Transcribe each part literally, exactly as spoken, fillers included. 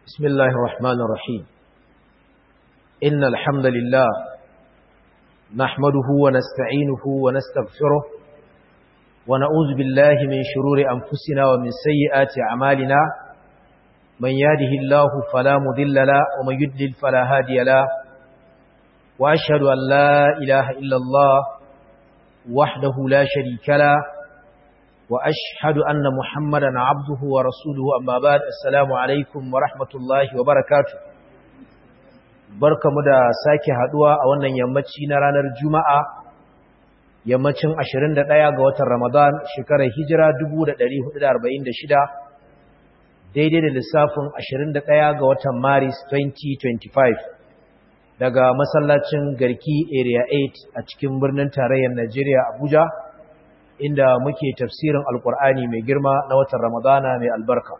بسم الله الرحمن الرحيم إن الحمد لله نحمده ونستعينه ونستغفره ونعوذ بالله من شرور أنفسنا ومن سيئات أعمالنا من يهده الله فلا مضل له ومن يضلل فلا هادي له وأشهد أن لا إله إلا الله وحده لا شريك له وأشهد أن محمدا عبده ورسوله أما بعد السلام عليكم ورحمة الله وبركاته barkamu da sake haduwa a wannan yammaci na ranar Juma'a yammacin ashirin da ɗaya ga watan Ramadan shekarar Hijira dubu da ɗari hudu da arba'in da shida daidai da lissafin ashirin da ɗaya ga watan Maris twenty twenty-five daga masallacin Garki Area eight a cikin birnin tarayyar Najeriya Abuja inda muke tafsirin Alƙur'ani mai girma na watan Ramadana mai albarka.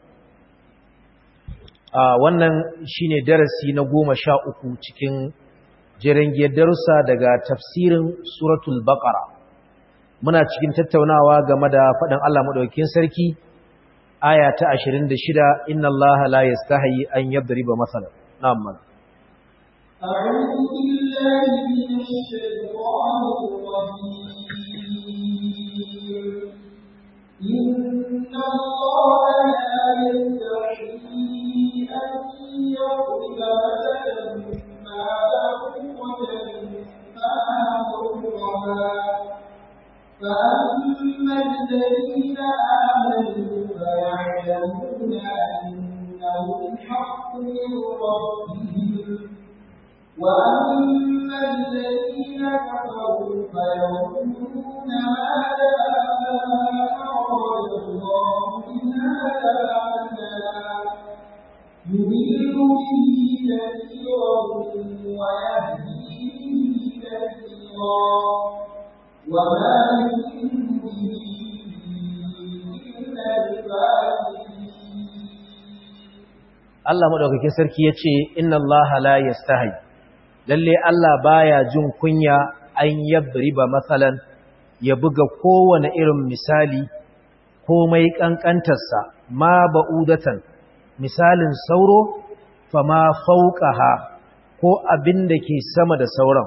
A wannan shine darasi na goma sha uku cikin jirangiyar darussa daga tafsirin Suratul Baqara. Muna cikin tattaunawa game da faɗin Allah madaukakin sarki aya ta ashirin da shida inna Allaha la yastahi an yadriba masalan. Na'am. أعوذ بالله من الشيطان الرجيم إن الله لا يستحيي أن يضرب مثلا ما بعوضة فما فوقها فأما الذين آمنوا فيعلمون أنه الحق من ربهم وأما الذين كفروا فيقولون ماذا أراد الله بهذا مثلا يضل به كثيرا ويهدي به كثيرا وما يضل به إلا الفاسقين. Allah madaukakin sarki yace inna Allaha la yastahi lalle Allah baya jin kunya an yadriba masalan ya buga kowane irin misali komai kankantarsa ma ba'udatan misalin sauro fama fawqaha ko abin da ke sama da sauran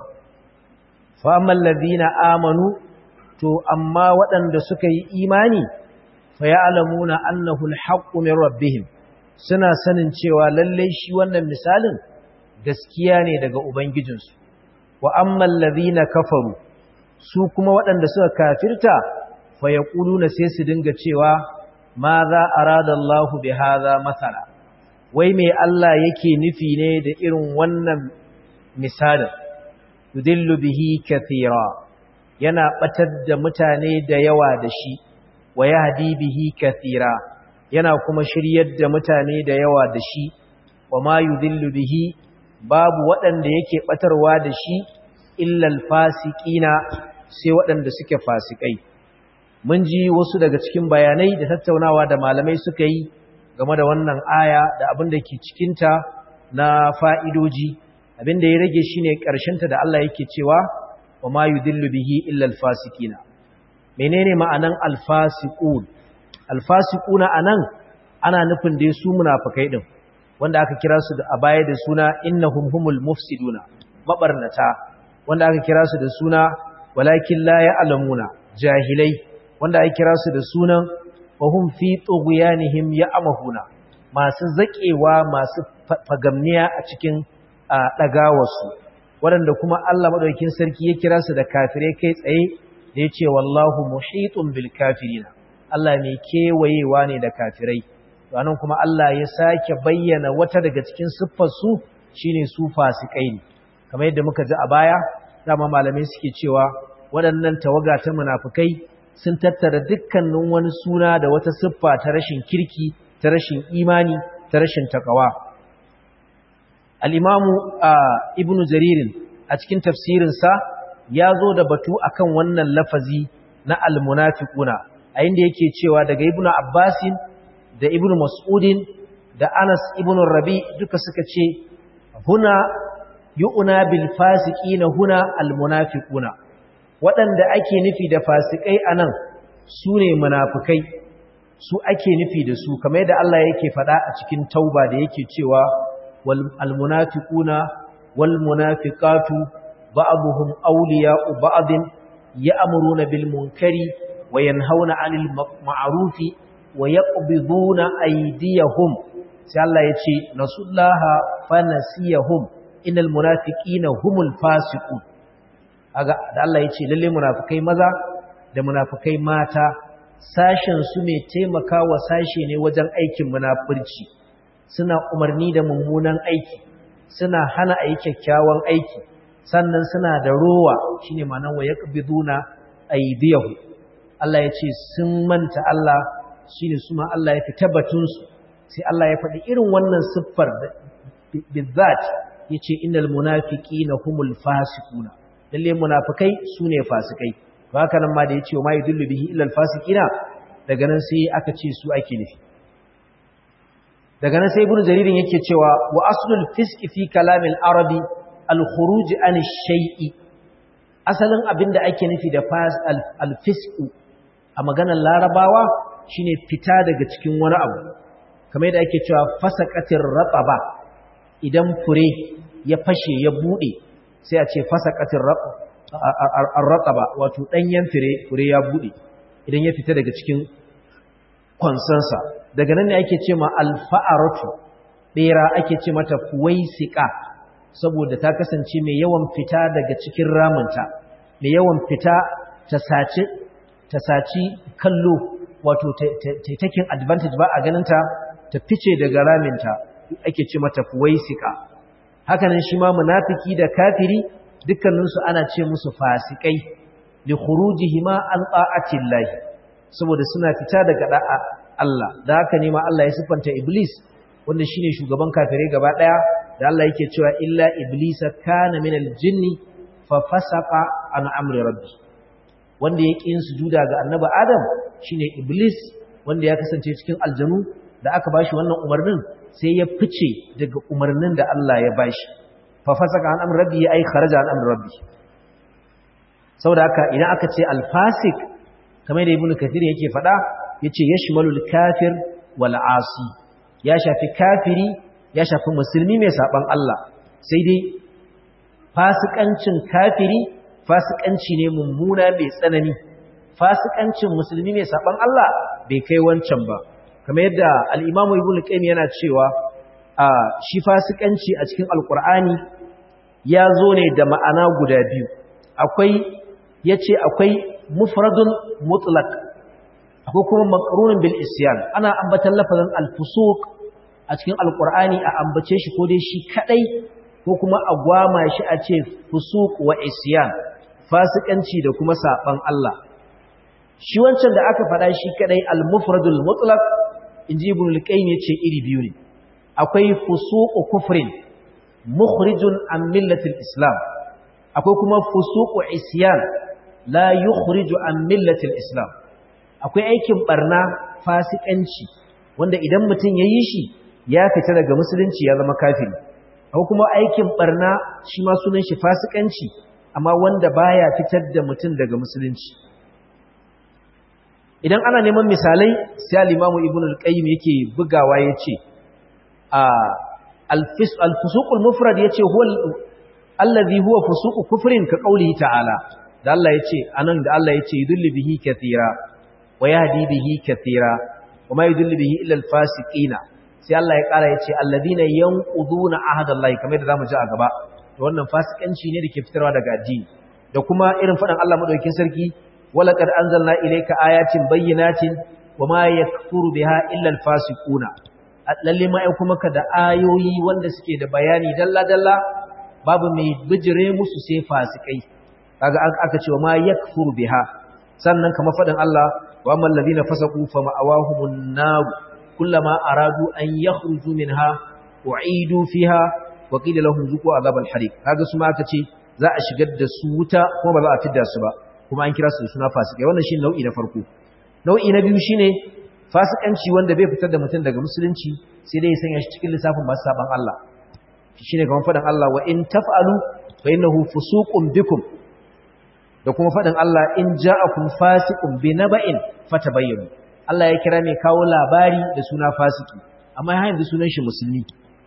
fa ammal ladina amanu to amma waɗanda suka yi imani fa ya'lamuna annahu alhaqqu min rabbihim suna sanin cewa lalle shi wannan misalin gaskiya ne daga ubangijinsu wa ammal ladhina kafaru su kuma waɗanda suka kafirta fa yaquluna sai su dinga cewa ma za arada Allah bi hadha masala wai me Allah yake nufi ne da irin wannan misalin yudillu bihi kathira yana batar da mutane da yawa da shi wa yahdi bihi kathira yana kuma shiryar da mutane da yawa da shi wa ma yudillu bihi babu waɗanda yake ɓatarwa da shi illal fasiqina sai waɗanda suke fasikai. Mun ji wasu daga cikin bayanai da tattaunawa da malamai suka yi game da wannan aya da abin da ke cikinta na fa'idoji, abin da ya rage shi ne ƙarshenta da Allah yake cewa wa ma yudillu bihi illal fasiqina. Menene ma'anan alfasiqun? Alfasiquna anan ana nufin dai su munafikai din. wanda aka kira su a baya da suna innahum humul mufsiduna mabarnata wanda aka kira su da suna walakin la ya'lamuna jahilai wanda aka kira su da sunan wahum fi tughyanihim ya'mahuna masu zakewa masu fagamniya a cikin dagawarsu waɗanda kuma Allah madaukakin sarki ya kira su da kafirai kai tsaye da yace wallahu muhitun bil kafirina Allah ne kewayewa ne da kafirai anan kuma Allah ya sake bayyana wata daga cikin siffarsu shine su fasikai ne kamar yadda muka ji a baya dama malamai suke cewa waɗannan tawaga ta munafikai sun tattara dukkanin wani suna da wata siffa ta rashin kirki ta rashin imani ta rashin takawa al-imamu ibnu jarir a cikin tafsirin sa ya zo da batu akan wannan lafazi na al-munafiquna a inda yake cewa daga ibnu abbasin da Ibn Mas'udin da Anas ibn Rabi duka suka ce huna yu'na bil fasiqina huna al munafiquna waɗanda ake nufi da fasikai anan sune munafikai su ake nufi da su kamar yadda Allah yake faɗa a cikin tauba da yake cewa wal almunafiquna wal munafiqatu ba'dhum awliya'u ba'din ya'muruna bil munkari wa yanhauna 'anil ma'rufi wa yaqbiduna aydiyahum sai Allah yace nasullaha fanasiyahum innal munafiqina humul fasiqun aga da Allah yace lalle munafikai maza da munafikai mata sashen su mai taimakawa sashe ne wajen aikin munafurci suna umarni da mummunan aiki suna hana ayi kyakkyawan aiki sannan suna da rowa shine ma'anar wa yaqbiduna aydiyahu Allah yace sun manta Allah shine su ma Allah ya fita batun su sai Allah ya faɗi irin wannan siffar bizzat yace innal munafiqina humul fasiquna lalle munafikai sune fasikai to haka nan ma da yace ma yudillu bihi illa al fasiqina daga nan sai aka ce su ake nufi daga nan sai ibnu jaririn yake cewa wa aslul fisqi fi kalamil arabi al khuruj an shay'i asalin abinda ake nufi da al fisqu a maganar larabawa shine fita daga cikin wani abu kamar yadda ake cewa fasaqatir rataba idan fure ya fashe ya bude sai a ce fasaqatir rataba wato danyen fure fure ya bude idan ya fita daga cikin kwansansa daga nan ne ake ce ma alfa'aratu bera ake ce mata fuwaisiqa saboda ta kasance mai yawan fita daga cikin ramunta mai yawan fita ta saci ta saci kallo wato taking advantage ba a ganinta ta fice daga raminta ake ce mata fuwaisiqa hakanan shi ma munafiki da kafiri dukkaninsu ana ce musu fasikai li khurujihima an ta'atillahi saboda suna fita daga da'a Allah da haka ne ma Allah ya sifanta iblis wanda shine shugaban kafirai gaba daya da Allah yake cewa illa iblisa kana minal jinni fa fasaqa an amri rabbi wanda ya ƙi yin sujuda ga annabi Adam shine Iblis wanda ya kasance cikin aljanu da aka bashi wannan umarnin sai ya fice daga umarnin da Allah ya bashi fa fasaka an amri rabbi ay kharaja an amri rabbi saboda haka idan aka ce al-fasik kamar da Ibn Kathir yake faɗa yace yashmalul kafir wal asi ya shafi kafiri ya shafi musulmi mai saban Allah sai dai fasikancin kafiri fasikanci ne mummuna mai tsanani fasikancin musulmi mai saban Allah bai kai wancan ba kamar yadda al-Imam Ibn Qayyim yana cewa a shi fasikanci a cikin Al-Qur'ani ya zo ne da ma'ana guda biyu akwai yace akwai mufradun mutlaq akwai kuma maqrunun bil isyan ana ambatan lafazin al-fusuq a cikin Al-Qur'ani a ambace shi ko dai shi kadai ko kuma a gwama shi a ce fusuq wa isyan fasikanci da kuma saban Allah shi wancan da aka faɗa shi kadai al-mufradul mutlaq inji ibn al-qayyim yace iri biyu ne akwai fusuqu kufrin mukhrijun an millati al-islam akwai kuma fusuqu isyan la yukhriju an millati al-islam akwai aikin barna fasikanci wanda idan mutum yayi shi ya fita daga musulunci ya zama kafiri akwai kuma aikin barna shi ma sunan shi fasikanci amma wanda baya fitar da mutum daga musulunci idan ana neman misalai sai al-Imam Ibn al-Qayyim yake bugawa yace a al-fusuq al-mufrad yace huwa allazi huwa fusuq kufrin ka qawlihi ta'ala da Allah yace anan da Allah yace yudillu bihi kathira wa yahdi bihi kathira wa ma yudillu bihi illa al-fasiqina sai Allah ya kara yace alladhina yanquduna ahadallahi kamar da zamu ji a gaba to wannan fasikanci ne dake fitarwa daga addini da kuma irin fadan Allah madaukakin sarki walaqad anzalna ilayka ayatin bayyinatin wama yakfuru biha illa alfasiquna lalle ma ai kuma ka da ayoyi wanda suke da bayani dalla dalla babu mai bijire musu sai fasikai kaga aka ce wama yakfuru biha sannan kamar fadan Allah wa amman ladina fasaqu fama awahumun nar kullama aradu an yakhruju minha u'idu fiha wa qila lahum zuqu azab al-hariq kaga su ma aka ce za a shigar da su wuta kuma ba za a fidda su ba kuma an kira su da suna fasikai wannan shine nau'i na farko nau'i na biyu shine fasikanci wanda bai fitar da mutum daga musulunci sai dai ya sanya shi cikin lissafin masu saban Allah shine kamar fadan Allah wa in taf'alu fa innahu fusuqun bikum da kuma fadan Allah in ja'akum fasiqun binaba'in fatabayyanu Allah ya kira mai kawo labari da suna fasiki amma ya yanzu sunan shi musulmi.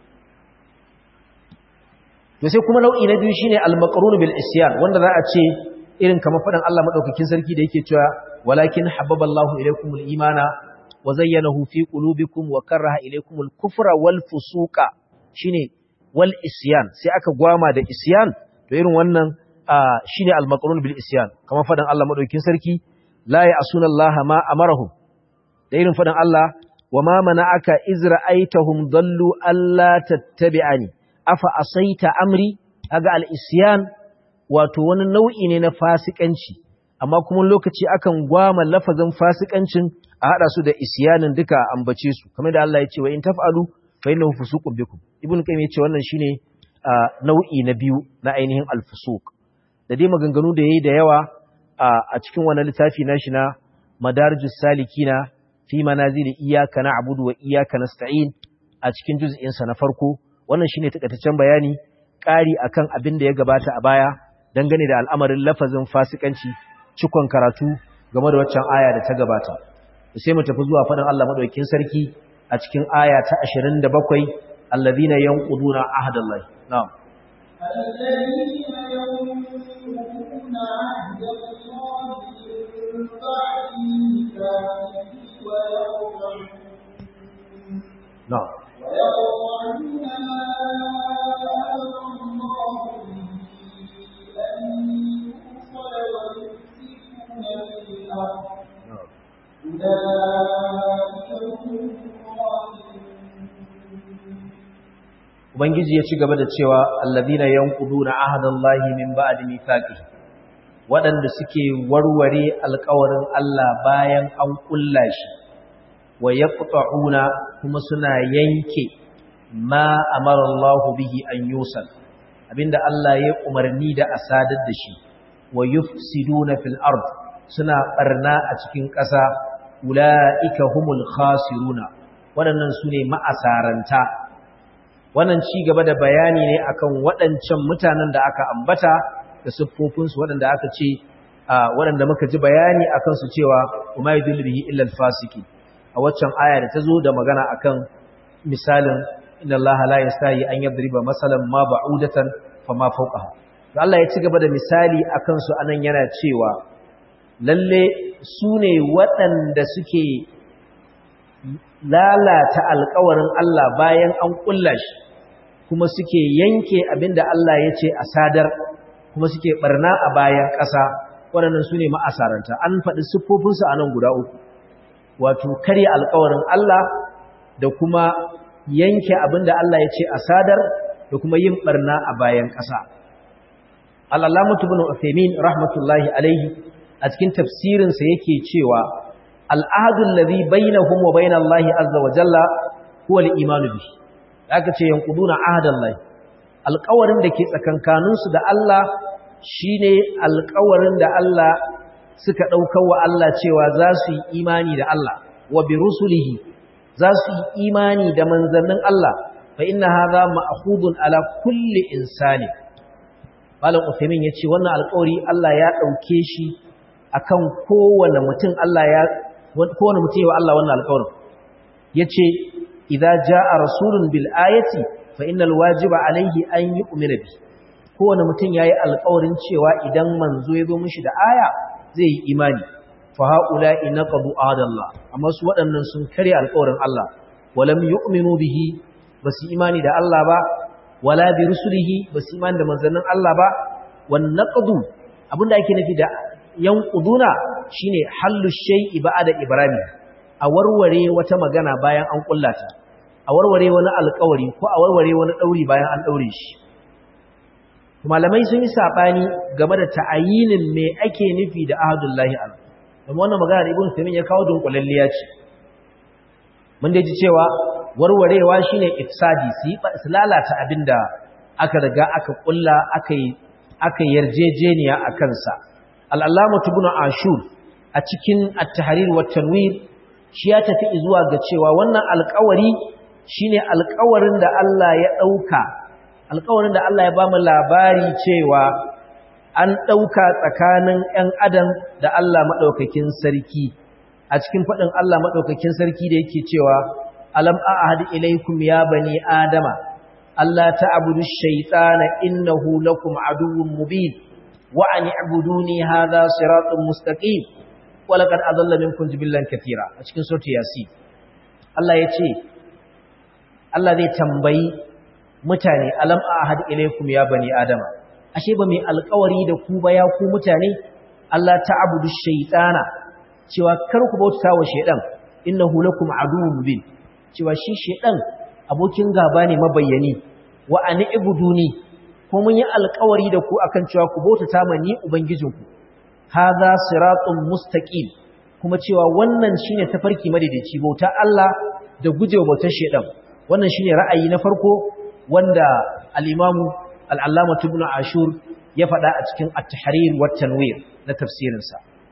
To sai kuma nau'i na biyu shine al-maqrun bil isyan, wanda za a ce irin kamar fadan Allah madaukakin sarki da yake cewa walakin habbaballahu ilaykumul imana wa zayyanahu fi qulubikum wa karaha ilaykumul kufra wal fusuqa, shine wal isyan, sai aka gwama da isyan. To irin wannan shine al-maqrun bil isyan, kamar fadan Allah madaukakin sarki la ya'suna Allah ma amarahum, da irin fadan Allah wa ma mana'aka iz ra'aytahum dallu alla tattabi'ani afa asaita amri. Aga al-isyan wato wani nau'i ne na fasikanci, amma kuma lokaci akan gwama lafazin fasikancin a hada su da isyanin duka ambace su, kamar da Allah ya ce wa in taf'alu fa innahu fusuqun bikum. Ibn Qayyim ya ce wannan shine nau'i na biyu na ainihin al-fusuq. Da dai maganganu da yayi da yawa a cikin wannan littafi nashi na Madarijus Salikina fi manazili iyyaka na'budu wa iyyaka nasta'in a cikin juz'in sa na farko. Wannan shine takaitaccen bayani ƙari akan abin da ya gabata a baya dangane da al'amarin lafazin fasikanci, cikon karatu game da waccan aya da ta gabata. Sai mu tafi zuwa faɗin Allah madaukakin sarki a cikin aya ta ashirin da bakwai, allazina yanquduna ahdallahi. Na'am. Allazina yanquduna ahdallahi min ba'di mithaqih wa yaqta'un. Na'am. ويقطعون ما أمر الله به أن يوصل ويفسدون في الأرض أولئك هم الظالمون. Ubangiji ya ci gaba da cewa alladhina yanquduna ahdallahi min ba'di mithaqihi, waɗanda suke warware alƙawarin Allah bayan an kulla shi, wa yaqta'una kuma suna yanke ma amara Allah bihi an yusal, abinda Allah ya umarni da asadar da shi, wa yufsiduna fil ard, suna barna a cikin ƙasa, ulaika humul khasiruna, waɗannan sune ma'asaranta. Wannan ci gaba da bayani ne akan waɗancan mutanen da aka ambata da siffofinsu, waɗanda aka ce waɗanda muka ji bayani akan su cewa umma yudillu bihi illa al-fasiki. A waccan aya da ta zo da magana akan misalin inna Allah la yastahi an yadriba masalan ma ba'udatan fama fawqaha. To Allah ya ci gaba da misali akan su anan yana cewa lalle su ne waɗanda suke lalata alƙawarin Allah bayan an kulla shi, kuma suke yanke abinda Allah ya ce a sadar, kuma suke barna a bayan ƙasa. Waɗannan su ne ma'asaranta. An faɗi siffofinsu a nan guda uku, wato karya alƙawarin Allah da kuma yanke abinda Allah ya ce a sadar da kuma yin barna a bayan ƙasa. Al-Allamah Ibn Uthaymeen rahmatullahi alaihi a cikin tafsirinsa yake cewa al-ahdu alladhi bainahum wa bain Allah azza wa jalla huwa al-iman bihi. Aka ce yanquduna ahdallahi, alƙawarin da ke tsakankaninsu da Allah shine alƙawarin da Allah suka ɗaukar wa Allah cewa za su yi imani da Allah, wa bi rusulihi, za su yi imani da manzannin Allah, fa inna hadha ma'khudun ala kulli insani. Malam Uthaymeen yace wannan alƙawari Allah ya ɗauke shi akan kowane mutum. Allah ya kowane mutum yawa Allah wannan alƙawarin. Yace idza jaa rasulun bil ayati fa innal wajiba alayhi an yu'mina bi. Kowane mutum yayi alƙawarin cewa idan manzo ya zo mishi da aya zai yi imani. Fa haula'i naqadu ahadallah, amma su waɗannan sun kare alƙawarin Allah, walam yu'minu bihi, basu imani da Allah ba, wala bi rusulihi, basu imani da manzannin Allah ba. Wan naqdu, abinda ake nufi da yanquduna shine hallu shay'i ba'da ibrahim, a warware wata magana bayan an kullata, a warware wani alƙawari ko a warware wani dauri bayan an daure shi. Malamai sun yi sabani game da ta'ayinin me ake nufi da ahadullahi al. Kuma wannan magana da Ibn Taymiyyah ya kawo dunkulalliya ce. Mun dai ji cewa warwarewa shine ifsadi, su lalata abinda aka riga aka kulla aka yi aka yarjejeniya a kansa. Al-Allamah Ibn Ashur a cikin At-Tahrir wa Tanwir shi ya tafi zuwa ga cewa wannan alƙawari shine alƙawarin da Allah ya dauka, alƙawarin da Allah ya ba mu labari cewa an dauka tsakanin ƴan adam da Allah madaukakin sarki a cikin fadin Allah madaukakin sarki da yake cewa alam a'had ilaykum ya bani adama alla ta'budu ash-shaytana innahu lakum aduwwun mubin wa an i'buduni hadha siratun mustaqim wa laqad adalla minkum jibillan katira a cikin surah yasin Allah yace Allah zai tambayi mutane alam a'had ilaykum ya bani adama ashe ba mai alƙawari da ku ba ya ku mutane Allah ta'budu ash-shaytana cewa kar ku bauta wa shaydan innahu lakum aduwwun mubin cewa shi shaydan abokin gaba ne mabayyani wa an ibuduni ko mun yi alƙawari da ku akan cewa ku bauta ma ni ubangijinku hadha siratun mustaqim kuma cewa wannan shine tafarki madaidaici bauta Allah da gujewa bautar shaydan wannan shine ra'ayi na farko wanda al-imamu al-allama ibn ashur ya faɗa a cikin at-tahrir wa tanwir na tafsirinsa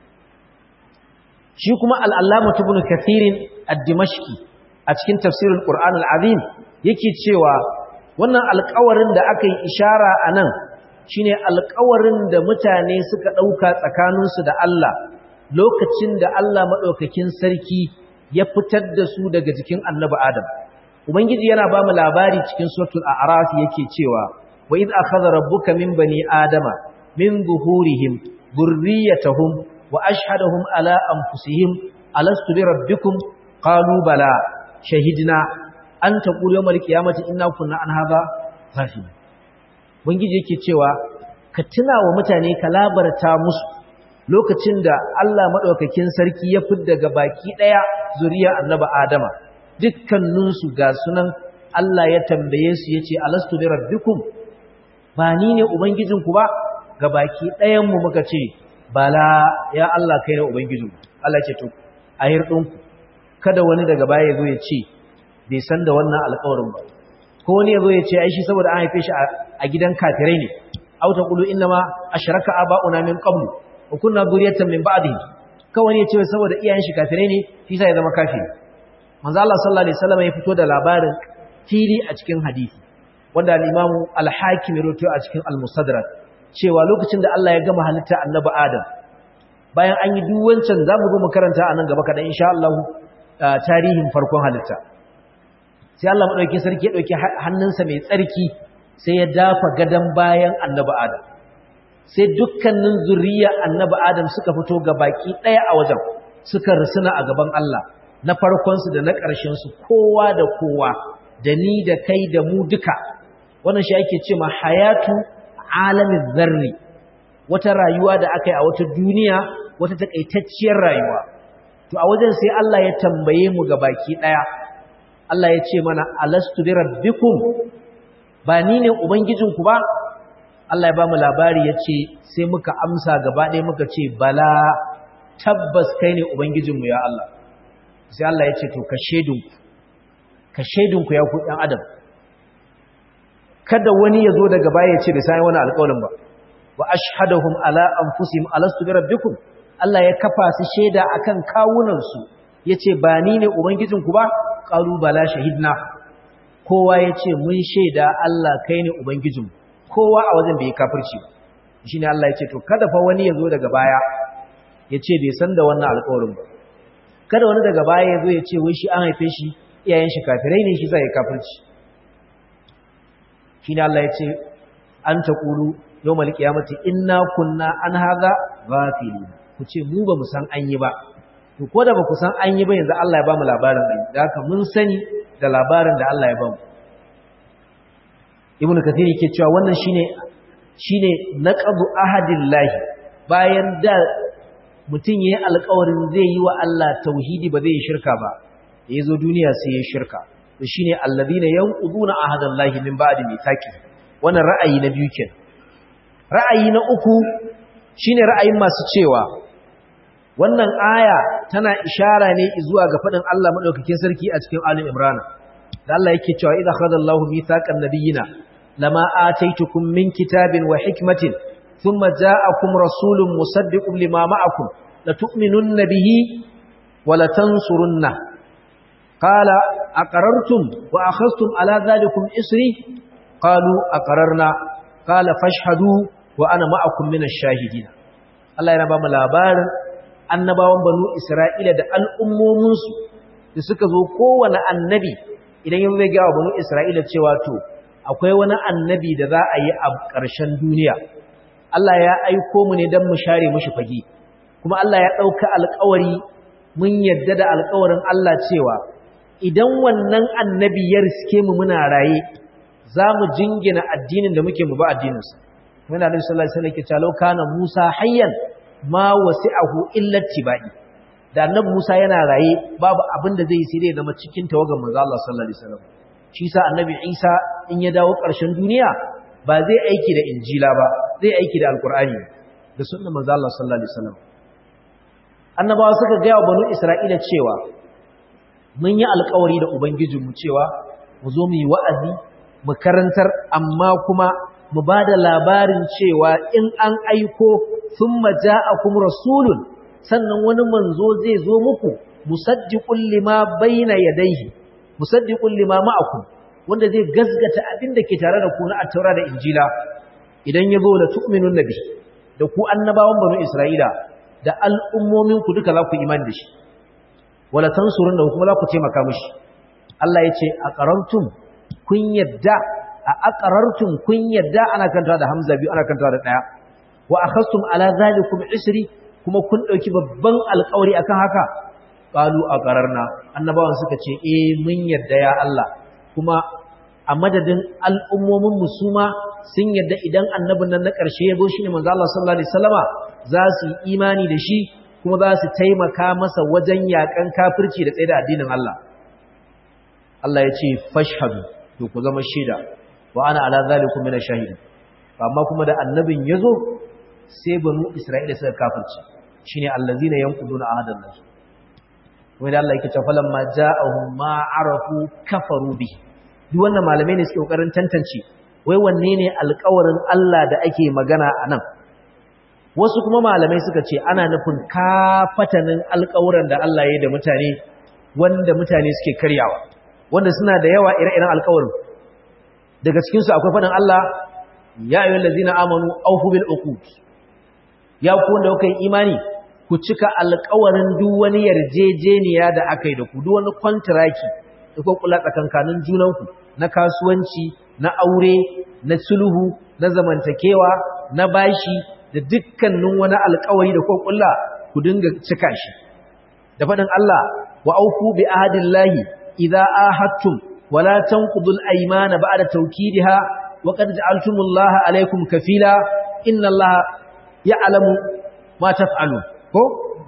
shi kuma al-allama ibn kathir ad-dimashqi a cikin tafsirul qur'an al-azim yake cewa wannan alƙawarin da aka yi ishara anan shine alƙawarin da mutane suka dauka tsakaninsu da Allah lokacin da Allah madaukakin sarki ya fitar da su daga jikin annabi Adam ubangiji yana ba mu labari cikin suratul a'raf yake cewa wa idh akhadha rabbuka min bani adama min zuhurihim dhurriyyatahum wa ashhadahum ala anfusihim alastu bi rabbikum qalu bala shahidna an taqulu yawmal qiyamati inna kunna an hadha ghafilin ubangiji yake cewa ka tuna wa mutane ka labarta musu lokacin da Allah madaukakin sarki ya fidda ga baki daya zuriya annabi adama dukkaninsu ga sunan Allah ya tambaye su yace alastu bi rabbikum ba ni ne ubangijinku ba ga baki ɗayan mu muka ce bala ya Allah kai ne ubangijinku Allah ce to ahir ɗinku kada wani daga baya yazo ya ce bai san da wannan alƙawarin ba ko wani yazo ya ce ai shi saboda an haife shi a gidan kafirai ne aw taqulu inna ma ashraka aba'una min qablu wa kunna dhurriyatan min ba'dihi kawai ya ce saboda iyayen shi kafirai ne shi sai ya zama kafiri manzo Allah sallallahu alaihi wasallam ya fito da labarin fili a cikin hadisi wanda al-Imam al-Hakim ya rawaito a cikin al-Mustadrak cewa lokacin da Allah ya gama halitta annabi Adam bayan an yi duk wancan zamu zo mu karanta a nan gaba kadan insha Allah tarihin farkon halitta sai Allah madaukakin sarki ya dauki hannunsa mai tsarki sai ya dafa gadan bayan annabi Adam sai dukkanin zuriya annabi Adam suka fito ga baki daya a wajen suka rusuna a gaban Allah na farkonsu da na ƙarshensu kowa da kowa da ni da kai da mu duka wannan shi ake ce ma hayatu alamin zarri wata rayuwa da aka yi a wata duniya wata takaitacciyar rayuwa to a wajen sai Allah ya tambaye mu ga baki ɗaya Allah ya ce mana alastu bi rabbikum ba ni ne ubangijinku ba Allah ya ba mu labari ya ce sai muka amsa gaba ɗaya muka ce bala tabbas kai ne ubangijinmu ya Allah sai Allah ya ce to ka shedinku ka shedinku ya ku ɗan adam kada wani ya zo daga baya ya ce bai sai wani alƙawarin ba wa ashhadahum ala anfusihim alastu bi rabbikum Allah ya kafa su sheda akan kawunan su yace ba ni ne ubangijinku ba qalu bala shahidna kowa yace mun sheda Allah kai ne ubangijinmu kowa a wajen bai kafirci ba shine Allah yace to kada fa wani ya zo daga baya yace bai san da wannan alƙawarin ba kada wani daga baya ya zo ya ce wai shi an haife shi iyayen shi kafirai ne shi zai kafirci shine Allah ya ce an taqulu yawmal qiyamati inna kunna an hadha ghafilin ku ce mu ba mu san an yi ba to ko da ba ku san an yi ba yanzu Allah ya ba mu labarin an da haka mun sani da labarin da Allah ya ba mu Ibn Kathir yake cewa wannan shine shine naqadu ahadillahi bayan da mutum ya yi alkawarin zai yi wa Allah tauhidi ba zai yi shirka ba da ya zo duniya sai ya shirka da shi ne allazi na yan ƙuduna a hadar lahi min ba da mai taƙi wannan ra'ayi na biyu kenan ra'ayi na uku shi ne ra'ayin masu cewa wannan aya tana ishara ne zuwa ga faɗin Allah maɗaukakin sarki a cikin Ali Imran da Allah yake cewa idza akhadha Allahu mithaqan nabiyina lama ataitukum min kitabin wa hikmatin ثم جاءكم رسول مصدق لما معكم لتؤمنن به ولتنصرنه قال أقررتم وأخذتم على ذلكم إسري قالوا أقررنا قال فاشهدوا وأنا معكم من الشاهدين الله ينبغي labarin annabawan banu Isra'ila da al'ummominsu da suka zo kowane annabi idan yin zai gawa banu Isra'ila cewa to akwai wani annabi da za a yi a ƙarshen duniya Allah ya aiko mu ne don mu share mushi fage kuma Allah ya ɗauka alƙawari mun yadda da alƙawarin Allah cewa idan wannan annabi ya riske mu muna raye za mu jingina addinin da muke mu ba addininsa muna da sallallahu alaihi wasallam ke cewa kana Musa hayyan ma wasi'ahu illa tibai da annabi Musa yana raye babu abin da zai yi sai dai zama cikin tawagan manzo Allah sallallahu alaihi wasallam shi sa annabi Isa in ya dawo ƙarshen duniya ba zai aiki da injila ba zai aiki da alqur'ani da sunnar manzo Allah sallallahu alaihi wasallam annabawa suka ga wa banu Isra'ila cewa mun yi alƙawari da ubangijinmu cewa mu zo mu yi wa'azi mu karantar amma kuma mu ba da labarin cewa in an aiko thumma ja'akum rasulun sannan wani manzo zai zo muku musaddiqul lima bayna yadayhi musaddiqul lima ma'akum wanda zai gazgata abin da ke tare da ku na at-taura da injila idan yazo la tu'minun nabi da ku annabawan banu isra'ila da al'ummomin ku duka za ku imani da shi wala tansurun da kuma za ku taimaka mishi Allah yace aqarantum kun yadda a aqarartum kun yadda ana kanta da hamza biyu ana kanta da daya wa akhastum ala zalikum isri kuma kun dauki babban alƙawari akan haka qalu aqararna annabawan suka ce eh mun yadda ya Allah kuma a madadin al'ummomin musuma sun yadda idan annabin nan na ƙarshe ya zo shine manzo Allah sallallahu alaihi wasallama za su yi imani da shi kuma za su taimaka masa wajen yakan kafirci da tsaye da addinin Allah Allah ya ce fashhadu to ku zama shaida wa ana ala zalikum min ash-shahid amma kuma da annabin yazo sai banu Isra'ila suka kafirci shine allazina yanquduna ahadallahi wai da Allah yake cewa falamma ja'ahum ma arafu kafaru bi duk wannan malamai ne suke kokarin tantance wai wanne ne alƙawarin Allah da ake magana anan wasu kuma malamai suka ce ana nufin kafatanin alƙawuran da Allah ya yi da mutane wanda mutane suke karyawa wanda suna da yawa ire-iren alƙawarin daga cikin su akwai faɗin Allah ya ayyuhal ladzina amanu awfu bil uqud ya ku wanda kuka yi imani ku cika alƙawarin duk wani yarjejeniya da aka yi da ku duk wani kontraki da ku kula tsakankanin junanku na kasuwanci na aure na sulhu na zamantakewa na bashi da dukkanin wani alƙawari da ku kula ku dinga cika shi da faɗin Allah wa aufu bi ahdillahi idza ahadtum wala tanqudul aymana ba'da tawkidiha wa qad ja'altumullaha alaykum kafila innallaha ya'lamu ma taf'alun ko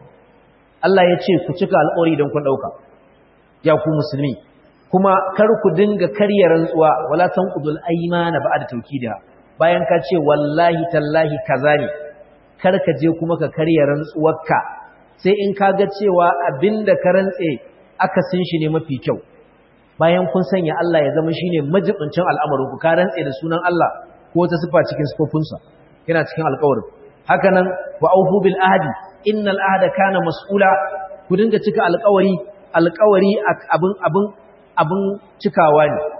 Allah ya ce ku cika alƙawari don kun ɗauka ya ku musulmi kuma kar ku dinga karya rantsuwa wala tanqudul aymana ba'da tawkidiha bayan ka ce wallahi tallahi kaza ne kar ka je kuma ka karya rantsuwarka sai in ka ga cewa abinda ka rantse aka sin shi ne mafi kyau bayan kun sanya Allah ya zama shine majibincin al'amarin ku ka rantse da sunan Allah ko ta sifa cikin sifofinsa yana cikin alƙawarin haka nan wa aufu bil ahdi innal ahda kana mas'ula ku dinga cika alƙawari alƙawari abin abin abin cikawa ne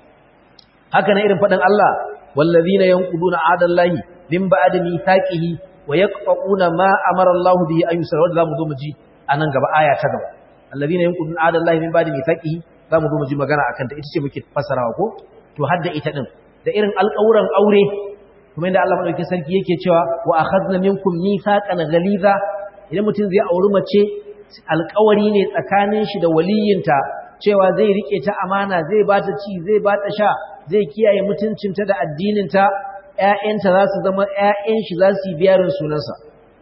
haka nan irin faɗin Allah wallazina yanquduna ahdallahi min ba'di mithaqihi wa yaqta'una ma amara Allah bihi an yusra wanda zamu zo mu ji anan gaba aya ta gaba allazina yanquduna ahdallahi min ba'di mithaqihi zamu zo mu ji magana akan ta ita ce muke fassarawa ko to hadda ita din da irin alƙawuran aure kuma inda Allah madaukakin sarki yake cewa wa akhadna minkum mithaqan ghaliza idan mutum zai auri mace alƙawari ne tsakanin shi da waliyinta cewa zai rike ta amana zai bata ci zai bata sha zai kiyaye mutuncinta da addininta ƴaƴanta za su zama ƴaƴan shi za su yi biyarin sunansa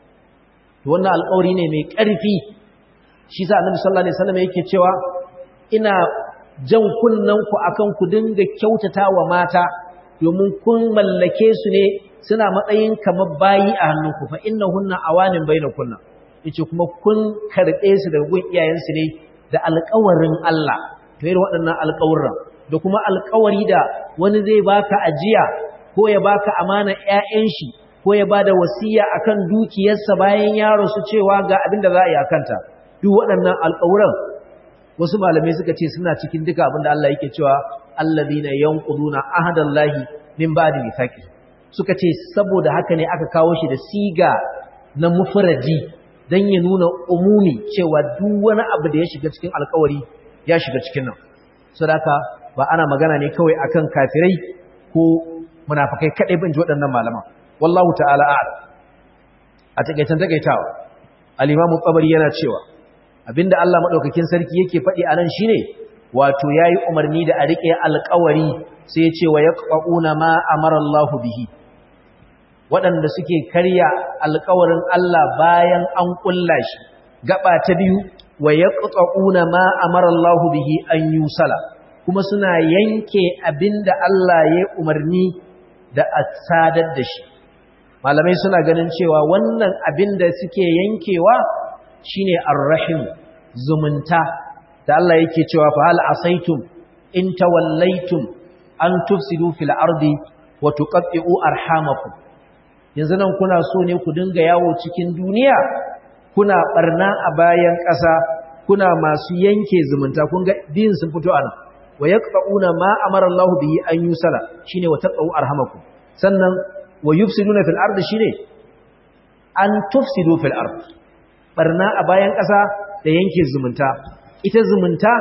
to wannan alƙawari ne mai ƙarfi shi sa Annabi sallallahu alaihi wasallam yake cewa ina jan kunnan ku akan ku dinga kyautata wa mata domin kun mallake su ne suna matsayin kamar bayi a hannunku fa innahunna awanin bainakunna yace kuma kun karbe su daga gun iyayensu ne da alƙawarin Allah to irin waɗannan alƙawurran da kuma alƙawari da wani zai baka ajiya ko ya baka amana ƴaƴan shi ko ya bada wasiya akan dukiyarsa bayan ya rasu cewa ga abin da za a yi akanta duk waɗannan alƙawuran wasu malamai suka ce suna cikin duka abin da Allah yake cewa alladhina yanquduna ahdallahi min ba'di mithaqi suka ce saboda haka ne aka kawo shi da siga na mufradi dan ya nuna umumi cewa duk wani abu da ya shiga cikin alƙawari ya shiga cikin nan saboda ba ana magana ne kawai akan kafirai ko munafikai kadai ban ji waɗannan malaman wallahu ta'ala a'lam a takeitan takeitawa al-imamu Tabari yana cewa abinda Allah madaukakin sarki yake faɗi anan shine wato yayi umarni da a rike alƙawari sai ya ce wa yaqauna ma amara Allah bihi waɗanda suke karya alƙawarin Allah bayan an kulla shi gaba ta biyu wa yaqauna ma amara Allah bihi an yusala kuma suna yanke abinda Allah ya umarni da a sadar da shi malamai suna ganin cewa wannan abinda suke yankewa shine ar-rahim zumunta da Allah yake cewa fa hal asaitum in tawallaitum an tufsidu fil ardi wa tuqatti'u arhamakum yanzu nan kuna so ne ku dinga yawo cikin duniya kuna barna a bayan ƙasa kuna masu yanke zumunta kun ga din sun fito anan wa yaqta'una ma amara Allah bihi an yusala shine wa taqau arhamakum sannan wa yufsiduna fil ardi shine an tufsidu fil ardi barna a bayan ƙasa da yanke zumunta ita zumunta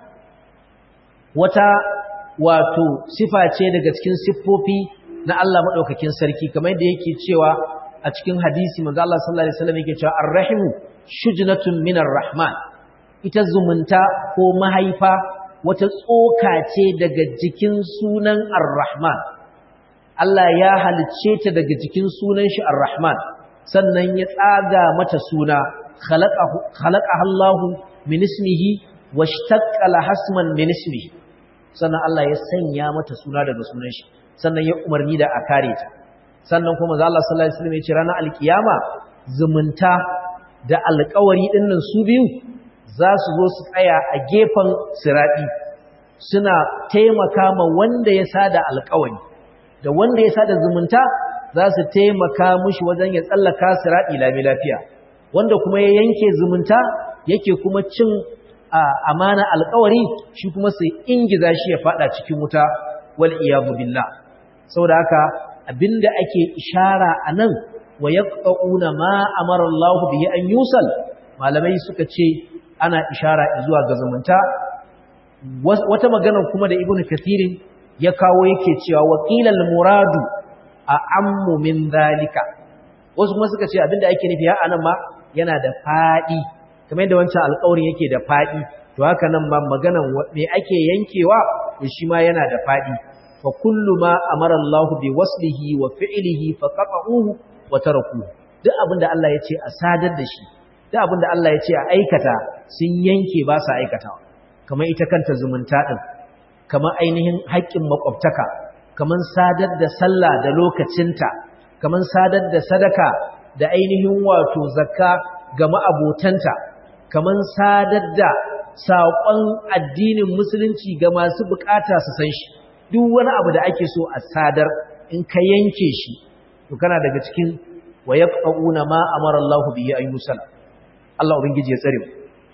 wata wato sifa ce daga cikin siffofi na Allah madaukakin sarki kamar yadda yake cewa a cikin hadisi manzo Allah sallallahu alaihi wasallam yake cewa ar-rahimu shujnatun minar rahman ita zumunta ko mahaifa wata tsoka ce daga jikin sunan ar-rahman Allah ya halicce ta daga jikin sunan shi ar-rahman sannan ya tsaga mata suna khalaqahu khalaqaha Allah min ismihi washtaqqa lahasman min ismihi sannan Allah ya sanya mata suna daga sunan shi sannan ya umarni da a kare ta sannan kuma manzo Allah sallallahu alaihi wasallam ya ce ranar alkiyama zumunta da alƙawari dinnan su biyu za su zo su tsaya a gefen sirati suna taimaka ma wanda ya sada alƙawari da wanda ya sada zumunta za su taimaka mushi wajen ya tsallaka sirati lami lafiya wanda kuma ya yanke zumunta yake kuma cin amana alƙawari shi kuma sai ingiza shi ya fada cikin wuta wal iyadu billah saboda haka abinda ake ishara anan wa yaqtauna ma amara Allah bihi an yusal malamai suka ce ana ishara zuwa ga zumunta wata magana kuma da ibnu kathirin ya kawo yake cewa waqilal muradu a ammu min zalika wasu kuma suka ce abinda ake nufi ha anan ma yana da fadi kamar yadda wancan alƙawarin yake da fadi to haka nan ma maganan me ake yankewa shi ma yana da fadi fa kullu ma amara Allah bi waslihi wa fi'lihi fa qata'uhu wa tarakuhu duk abinda Allah ya ce a sadar da shi duk abinda Allah ya ce a aikata sun yanke ba sa aikatawa kamar ita kanta zumunta din kamar ainihin haƙƙin makwabtaka kamar sadar da sallah da lokacinta kamar sadar da sadaka da ainihin wato zakka ga ma'abotanta kamar sadar da saƙon addinin musulunci ga masu bukata su san shi duk wani abu da ake so a sadar in ka yanke shi to kana daga cikin wa yaqauna ma amara Allah bihi ayyusala Allah ubangiji ya tsare mu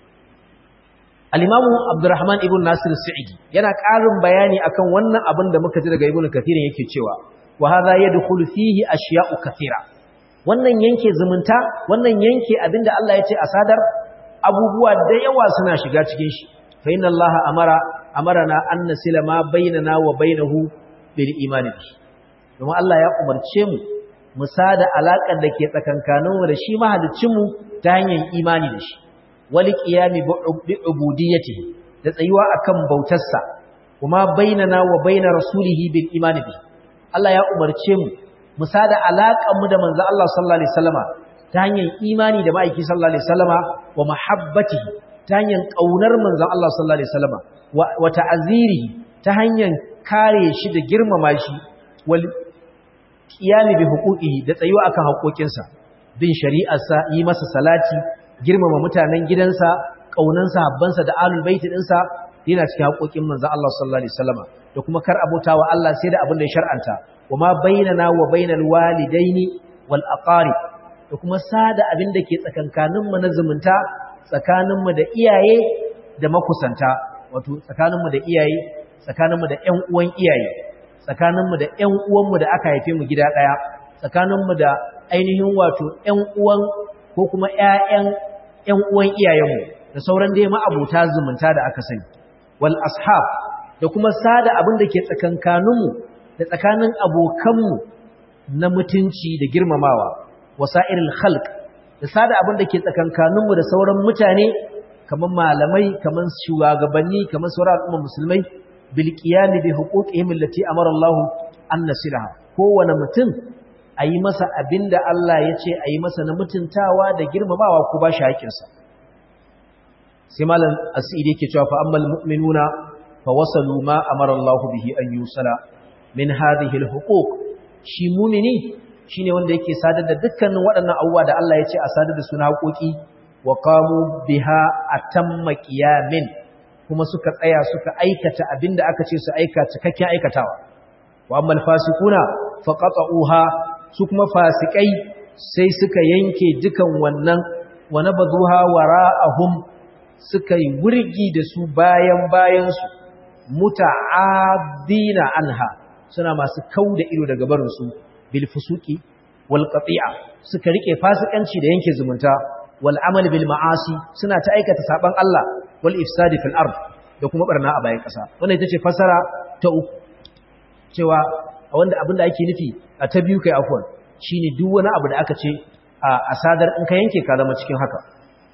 al-Imam Abdurrahman ibn Nasir as-Sa'idi yana ƙarin bayani akan wannan abin da muka ji daga Ibn Kathir yake cewa wa hadha yadkhulu fihi ashiya'u kathira wannan yanke zumunta wannan yanke abinda Allah ya ce a sadar abubuwa da yawa suna shiga cikin shi fa inna Allah amara amarana an nasila ma bainana wa bainahu bil imani bi kuma Allah ya umarce mu mu sada alakar da ke tsakankanin mu da shi mahaliccin mu ta hanyar imani da shi wal qiyami bi ubudiyyatihi da tsayuwa akan bautarsa kuma bainana wa baina rasulihi bil imani bi Allah ya umarce mu mu sada alakar mu da manzo Allah sallallahu alaihi wasallama ta hanyar imani da ma'aiki sallallahu alaihi wasallama wa mahabbatihi ta hanyar kaunar manzon Allah sallallahu alaihi wasallama wa ta'azirihi ta hanyar kare shi da girmama shi wal qiyami bi huquqihi da tsayuwa akan haƙoƙinsa bin shari'arsa yi masa salati girmama mutanen gidansa kaunan sahabbansa da ahlul bait dinsa yana cikin haƙoƙin manzon Allah sallallahu alaihi wasallama da kuma kar abotawa Allah sai da abin da ya shar'anta wa ma bainana wa bainal walidaini wal aqarib da kuma sada abin da ke tsakankaninmu na zumunta tsakaninmu da iyaye da makusanta wato tsakaninmu da iyaye tsakaninmu da ƴan uwan iyaye tsakaninmu da ƴan uwanmu da aka haife mu gida ɗaya tsakaninmu da ainihin wato ƴan uwan ko kuma ƴaƴan ƴan uwan iyayenmu da sauran dai ma'abuta zumunta da aka sani wal ashab da kuma sada abin da ke tsakankaninmu da tsakanin abokanmu na mutunci da girmamawa wasa'iril khalq da sada abin da ke tsakankaninmu da sauran mutane kamar malamai kamar shugabanni kamar sauran al'umma musulmai bil qiyam bi huquqihim allati amara Allah an nasilaha kowane mutum ayi masa abinda Allah ya ce ayi masa na mutuntawa da girmamawa ko ba shi haƙinsa sai malam asiri yake cewa fa ammal mu'minuna fa wasalu ma amara Allah bihi an yusala min hadhihi al huquq shi mu'mini shine wanda yake sadar da dukkanin waɗannan abubuwa da Allah ya ce a sadar da su na haƙoƙi wa qamu biha atamma qiyamin kuma suka tsaya suka aikata abinda aka ce su aika cikakken aikatawa wa ammal fasiquna faqata'uha su kuma fasikai sai suka yanke dukan wannan wa nabadhuha wara'ahum suka yi wurgi da su bayan bayan su muta'addina anha suna masu kauda ido daga barin su bil fusuqi wal qati'a suka rike fasikanci da yanke zumunta wal amal bil ma'asi suna ta aikata saban Allah wal ifsadi fil ard da kuma barna a bayan kasa wannan ita ce fasara ta uku cewa wanda abinda ake nufi a ta biyu kai afwan shine duk wani abu da aka ce a sadar in ka yanke ka zama cikin haka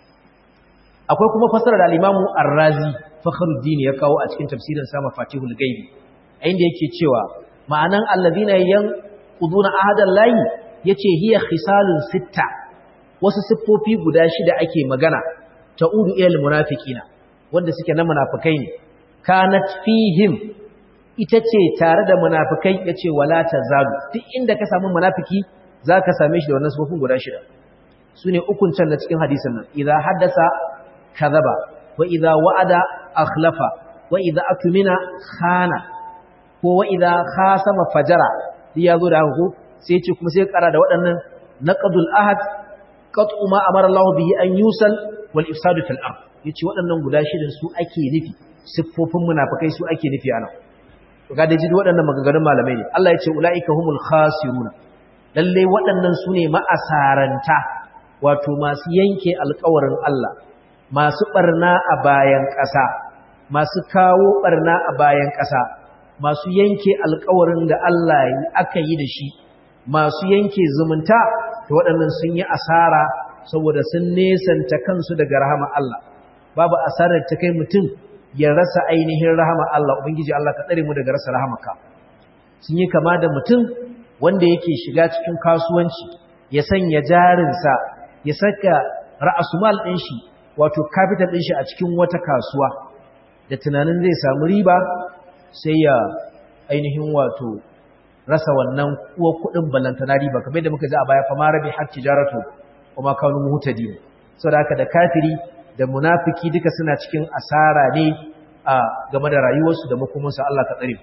akwai kuma fasara da al-Imamu Ar-Razi Fakhruddin ya kawo a cikin tafsirin sa Mafatihul Ghaibi inda yake cewa ma'anan allazina yanquduna ahadan lahi yace hiya khisalun sitta wasu siffofi guda shida ake magana ta'udu ilal munafiqina wanda suke na munafikai ne kanat fihim ita ce tare da munafikai yace wala tazalu duk inda ka samu munafiki zaka same shi da wannan siffofin guda shida sune ukun can na cikin hadisin nan idza haddasa kadhaba wa idza wa'ada akhlafa wa idza atmina khana ko wa idza khasama fajara ya zo da haka sai ya ce kuma sai ya kara da waɗannan naqdul ahad qat'u ma amara Allah bihi an yusal wal ifsadu fil ard yace waɗannan guda shidan su ake nufi siffofin munafikai su ake nufi anan to ga daji waɗannan maganganun malamai ne Allah yace ulaika humul khasiruna lalle waɗannan su ne ma'asaranta wato masu yanke alƙawarin Allah masu barna a bayan ƙasa masu kawo barna a bayan ƙasa masu yanke alƙawarin da Allah aka yi da shi masu yanke zumunta to waɗannan sun yi asara saboda sun nesanta kansu daga rahama Allah babu asarar ta kai mutum ya rasa ainihin rahama Allah ubangiji Allah ka tsare mu daga rasa rahamaka sun yi kama da mutum wanda yake shiga cikin kasuwanci ya sanya jarinsa ya saka ra'asumal ɗin shi wato capital ɗin shi a cikin wata kasuwa da tunanin zai samu riba sai ya ainihin wato rasa wannan uwa kudin ballantana riba kamar da muka ji a baya fa ma rabi har tijaratu kuma kanu muhtadin saboda haka da kafiri da munafiki duka suna cikin asara ne a game da rayuwarsu da makomansu Allah ka tsare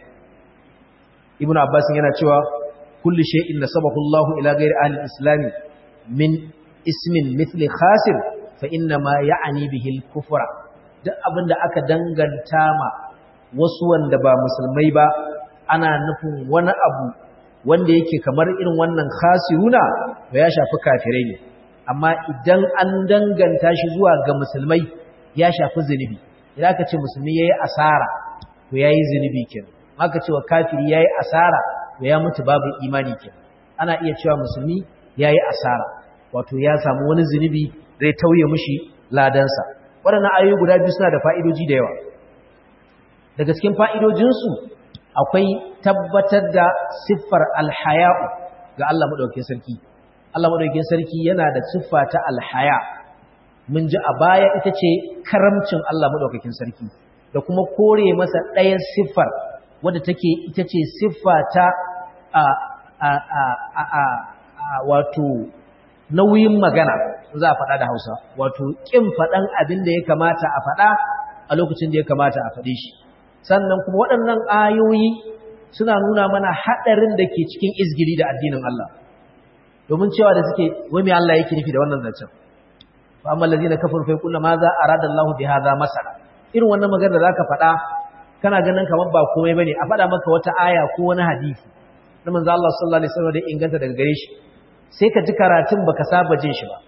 Ibn Abbas yana cewa kullu shay'in nasabahu Allahu ila ghairi ahli al-islam min ismin mithli khasir fa inna ma ya'ni bihi al-kufra duk abinda aka danganta ma wasu wanda ba musulmai ba ana nufin wani abu wanda yake kamar irin wannan khasiruna ba ya shafi kafirai ne amma idan an danganta shi zuwa ga musulmai ya shafi zunubi idan aka ce musulmi yayi asara to yayi zunubi kenan aka ce wa kafiri yayi asara to ya mutu babu imani kenan ana iya cewa musulmi yayi asara wato ya samu wani zunubi zai tauye mishi ladansa waɗannan ayoyi guda biyu suna da fa'idoji da yawa daga cikin fa'idojinsu akwai tabbatar da siffar alhaya'u ga Allah maɗaukin sarki. Allah maɗaukin sarki yana da siffa ta alhaya. Mun ji a baya ita ce karamcin Allah maɗaukakin sarki da kuma kore masa ɗayan siffar wadda take ita ce siffa ta a, a, a, a, a, a wato nauyin magana za a faɗa da Hausa wato ƙin faɗan abin da ya kamata a faɗa a lokacin da ya kamata a faɗe shi. Sannan kuma waɗannan ayoyi suna nuna mana haɗarin da ke cikin izgili da addinin Allah domin cewa da suke wai me Allah yake nufi da wannan zancen fa amma allazina kafaru fa yaqulu ma za arada Allahu bi hadha masala irin wannan magana da zaka faɗa kana ganin kamar ba komai bane a faɗa maka wata aya ko wani hadisi na manzo Allah sallallahu alaihi wasallam da inganta daga gare shi sai ka ji karatun baka saba jin shi ba ko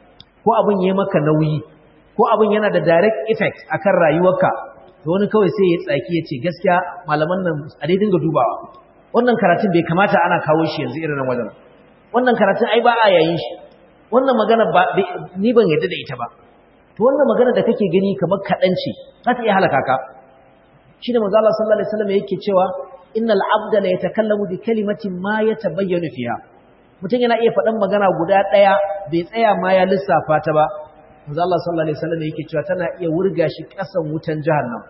ko abin yayi maka nauyi ko abin yana da direct effect akan rayuwarka to wani kawai sai ya tsaki ya ce gaskiya malaman nan a dai dinga dubawa wannan karatun bai kamata ana kawo shi yanzu irin nan wajen wannan karatun ai ba a yayin shi wannan magana ba ni ban yadda da ita ba to wannan magana da kake gani kamar kadan ce za ta iya halaka ka shi da manzo Allah sallallahu alaihi wasallam yake cewa innal abda la yatakallamu bi kalimatin ma yatabayyanu fiha mutum yana iya faɗan magana guda ɗaya bai tsaya ma ya lissafa ta ba manzo Allah sallallahu alaihi wasallam yake cewa tana iya wurga shi ƙasan wutan jahannam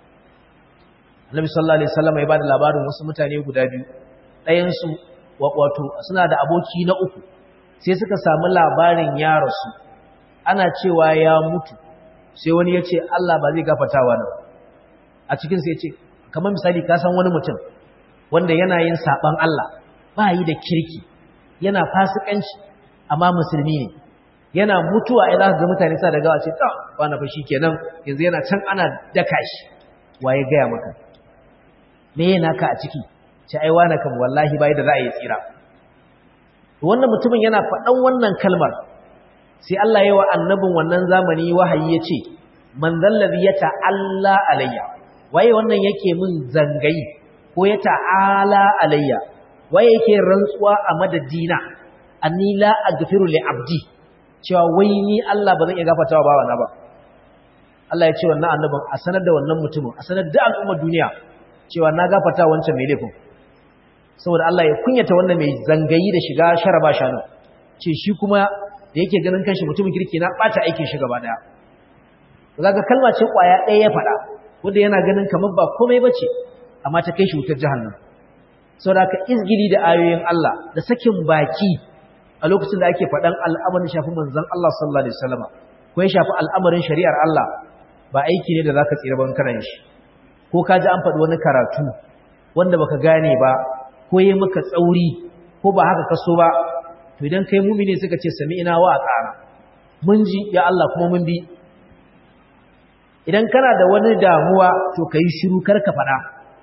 Annabi sallallahu alaihi wasallam ya bada labarin wasu mutane guda biyu ɗayan su wato suna da aboki na uku sai suka samu labarin ya rasu ana cewa ya mutu sai wani ya ce Allah ba zai gafarta wa nan a cikin sai ya ce kamar misali ka san wani mutum wanda yana yin saban Allah ba yi da kirki yana fasikanci amma musulmi ne yana mutuwa idan ga mutane sa da gawa ce ta wani fa kenan yanzu yana can ana daka shi waye gaya maka me yana ka a ciki ce ai wani kan wallahi bai da za a yi tsira wannan mutumin yana faɗan wannan kalmar sai Allah ya yi wa annabin wannan zamani wahayi ya ce man zallabi ya ta'alla alayya waye wannan yake min zangayi ko ya ta'ala alayya waye yake rantsuwa a madadina anni la aghfiru li abdi cewa wai ni Allah ba zan iya gafartawa bawa na ba Allah ya ce wannan annabin a sanar da wannan mutumin a sanar da al'ummar duniya cewa na gafarta wancan mai laifin saboda Allah ya kunyata wannan mai zangayi da shiga sharaba shanu ce shi kuma da yake ganin kanshi mutumin kirki na bata aikin shi gaba daya kaga kalma ce kwaya ɗaya ya faɗa wanda yana ganin kamar ba komai bace amma ta kai shi wutar jahannam saboda ka izgili da ayoyin Allah da sakin baki a lokacin da ake faɗan al'amarin shafi manzon Allah sallallahu alaihi wasallam ko ya shafi al'amarin shari'ar Allah ba aiki ne da zaka tsira ban karan shi ko ka ji an faɗi wani karatu wanda baka gane ba ko yayi maka tsauri ko ba haka kaso ba to idan kai mumini suka ce sami'ina wa ata'ana mun ji ya Allah kuma mun bi idan kana da wani damuwa to kai shiru kar ka faɗa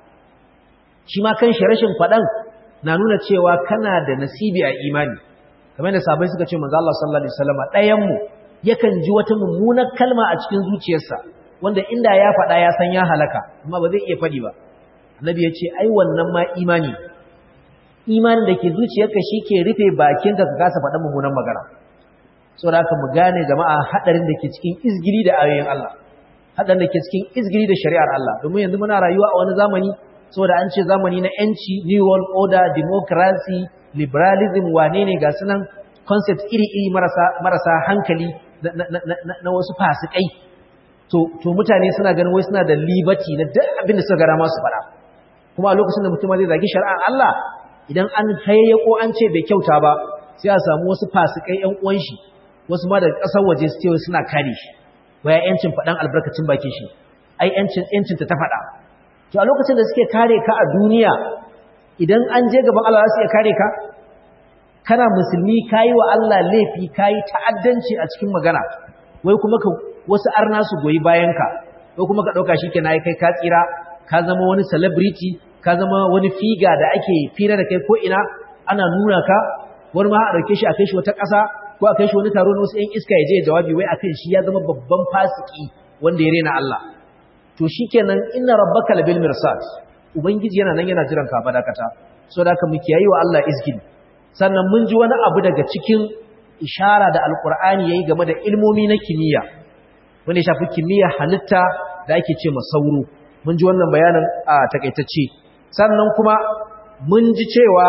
shi ma kan shi rashin faɗan na nuna cewa kana da nasibi a imani kamar da sahabbai suka ce manzo Allah sallallahu alaihi wasallam ɗayan mu yakan ji wata mummunar kalma a cikin zuciyarsa wanda inda ya faɗa ya san ya halaka amma ba zai iya faɗi ba annabi ya ce ai wannan ma imani imanin da ke zuciyarka shi ke rufe bakinka ka kasa faɗa mummunan magana saboda haka mu gane jama'a hadarin da ke cikin izgiri da ayoyin Allah hadarin da ke cikin izgiri da shari'ar Allah domin yanzu muna rayuwa a wani zamani saboda an ce zamani na yanci new world order democracy liberalism wane ne ga sunan concept iri-iri marasa marasa hankali na wasu fasikai to to mutane suna ganin wai suna da liberty na duk abin da suka gara masu fada kuma a lokacin da mutum zai zagi shari'ar Allah idan an hayayyako an ce bai kyauta ba sai a samu wasu fasikai ƴan uwan shi wasu ma daga ƙasar waje su ce suna kare shi waya yancin fadan albarkacin bakin shi ai yancin yancin ta fada to a lokacin da suke kare ka a duniya idan an je gaban Allah za su iya kare ka kana musulmi kayi wa Allah laifi kayi ta'addanci a cikin magana wai kuma ka wasu arna su goyi bayanka ko kuma ka dauka shikenan ai kai ka tsira ka zama wani celebrity ka zama wani figa da ake fira da kai ko ina ana nuna ka wani ma a dauke shi a kai shi wata ƙasa ko a kai shi wani taro na wasu ƴan iska ya je jawabi wai akan shi ya zama babban fasiki wanda ya rena Allah to shikenan inna rabbaka labil mirsad ubangiji yana nan yana jiran ka badakata so da haka mu kiyayi wa Allah izgili sannan mun ji wani abu daga cikin ishara da alqur'ani yayi game da ilmomi na kimiyya wanda ya shafi kimiyya halitta da ake ce sauro. Mun ji wannan bayanin a takaitacce sannan kuma mun ji cewa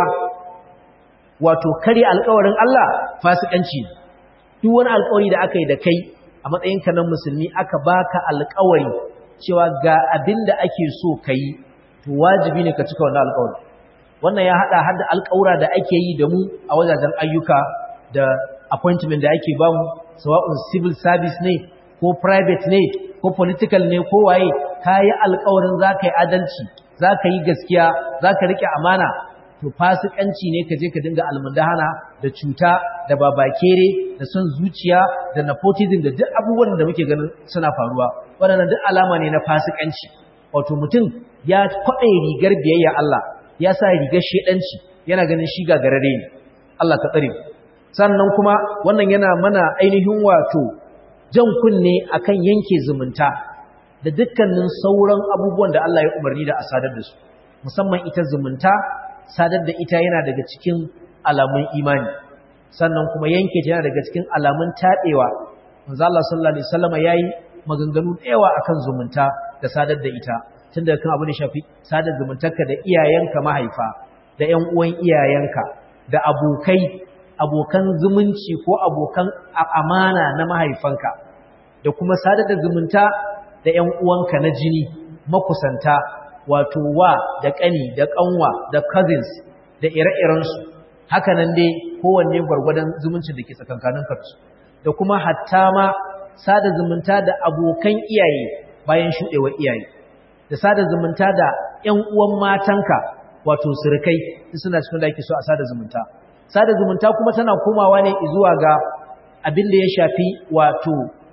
wato kare alƙawarin Allah fasikanci duk wani alƙawari da aka yi da kai a matsayinka na musulmi aka baka alƙawari cewa ga abin da ake so kai to wajibi ne ka cika wannan alƙawari wannan ya hada hada alƙawura da ake yi da mu a wajajen ayyuka da appointment da ake bamu sawa'un civil service ne ko private ne ko political ne ko waye kayi alƙawarin zaka yi adalci zaka yi gaskiya zaka rike amana to fasikanci ne kaje ka dinga almundahana da cuta da babakere da son zuciya da nepotism da duk abubuwan da muke ganin suna faruwa wannan duk alama ne na fasikanci wato mutum ya kwaɗe rigar biyayya Allah ya sa rigar shedanci yana ganin shi gagarare ne Allah ka tsare sannan kuma wannan yana mana ainihin wato jan kunne akan yanke zumunta da dukkanin sauran abubuwan da Allah ya umarni da a sadar da su musamman ita zumunta sadar da ita yana daga cikin alamun imani sannan kuma yanke ta yana daga cikin alamun taɓewa manzo Allah sallallahu alaihi wasallam yayi maganganu da yawa akan zumunta da sadar da ita tunda kan abu ne shafi sadar zumuntarka da iyayenka mahaifa da ƴan uwan iyayenka da abokai abokan zumunci ko abokan amana na mahaifanka da kuma sadar da zumunta da ƴan uwanka na jini makusanta wato wa da ƙani da ƙanwa da cousins da ire-irensu haka nan dai kowanne gwargwadon zumuncin da ke tsakankanin kansu da kuma hatta ma sada zumunta da abokan iyaye bayan shuɗewar iyaye da sada zumunta da ƴan uwan matanka wato surukai suna cikin da ake so a sada zumunta sada zumunta kuma tana komawa ne zuwa ga abin da ya shafi wato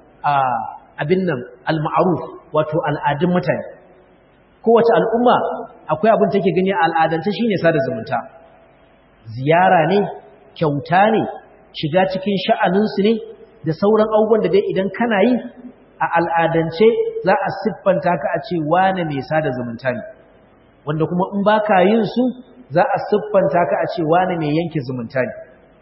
abin nan al-ma'ruf wato al'adun mutane kowace al'umma akwai abin take gani a al'adance shine sada zumunta ziyara ne kyauta ne shiga cikin sha'aninsu ne da sauran abubuwan da dai idan kana yi a al'adance za a siffanta ka a ce wane mai sada zumunta ne wanda kuma in baka yin su za a siffanta ka a ce wane mai yanke zumunta ne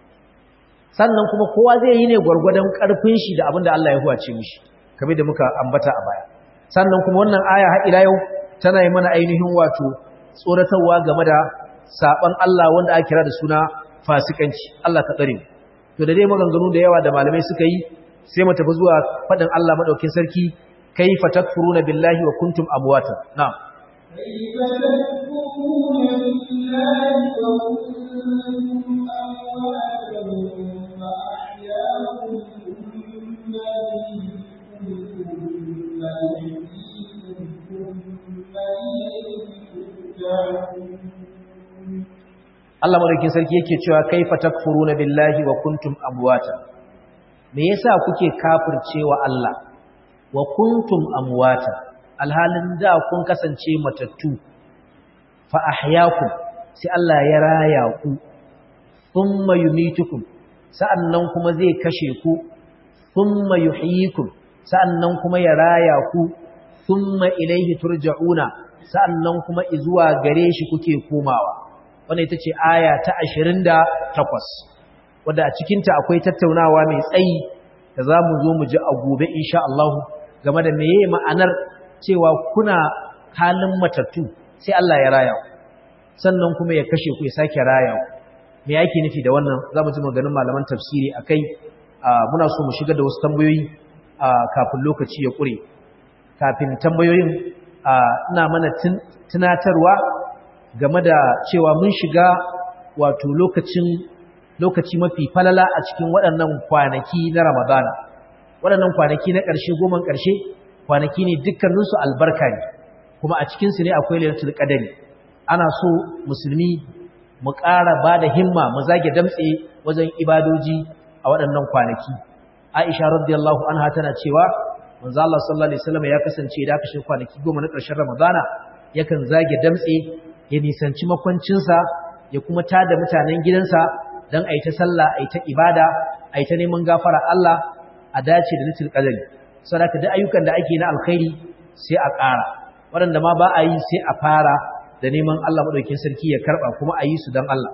sannan kuma kowa zai yi ne gwargwadon karfin shi da abin da Allah ya huwace mishi kamar da muka ambata a baya sannan kuma wannan aya har ila yau tana yi mana ainihin wato tsoratarwa game da saban Allah wanda ake kira da suna fasikanci Allah ka tsare to da dai maganganu da yawa da malamai suka yi sai mu tafi zuwa fadin Allah madaukakin sarki kaifa takfuruna billahi wa kuntum amwata na'am kaifa takfuruna billahi wa kuntum amwata fa ahyaakum thumma Allah madaukakin sarki yake cewa kaifa takfuruna billahi wa kuntum amwata me yasa kuke kafircewa Allah wa kuntum amwata alhalin da kun kasance matattu fa ahyaakum sai Allah ya raya ku thumma yumitukum sa'annan kuma zai kashe ku thumma yuhyikum sa'annan kuma ya raya ku thumma ilayhi turja'una sa'annan kuma izuwa gare shi kuke komawa wannan ita ce aya ta ashirin da takwas wadda a cikinta akwai tattaunawa mai tsayi da za mu zo mu ji a gobe insha Allah game da meye ma'anar cewa kuna halin matattu sai Allah ya raya ku sannan kuma ya kashe ku ya sake raya ku me yake nufi da wannan za mu ji maganin malaman tafsiri akai muna so mu shiga da wasu tambayoyi kafin lokaci ya ƙure kafin tambayoyin ina mana tunatarwa game da cewa mun shiga wato lokacin lokaci mafi falala a cikin waɗannan kwanaki na Ramadana waɗannan kwanaki na ƙarshe goman ƙarshe kwanaki ne dukkaninsu albarka ne kuma a cikinsu ne akwai lailatul qadari ana so musulmi mu ƙara ba da himma mu zage damtse wajen ibadoji a waɗannan kwanaki Aisha radiyallahu anha tana cewa manzo Allah sallallahu alaihi wasallam ya kasance da kashe kwanaki goma na ƙarshen Ramadana yakan zage damtse ya nisanci makwancinsa ya kuma tada mutanen gidansa don a yi ta sallah a yi ta ibada a yi ta neman gafara Allah a dace da litil qadari saboda da ayyukan da ake na alkhairi sai a ƙara waɗanda ma ba a yi sai a fara da neman Allah madaukakin sarki ya karba kuma a yi su don Allah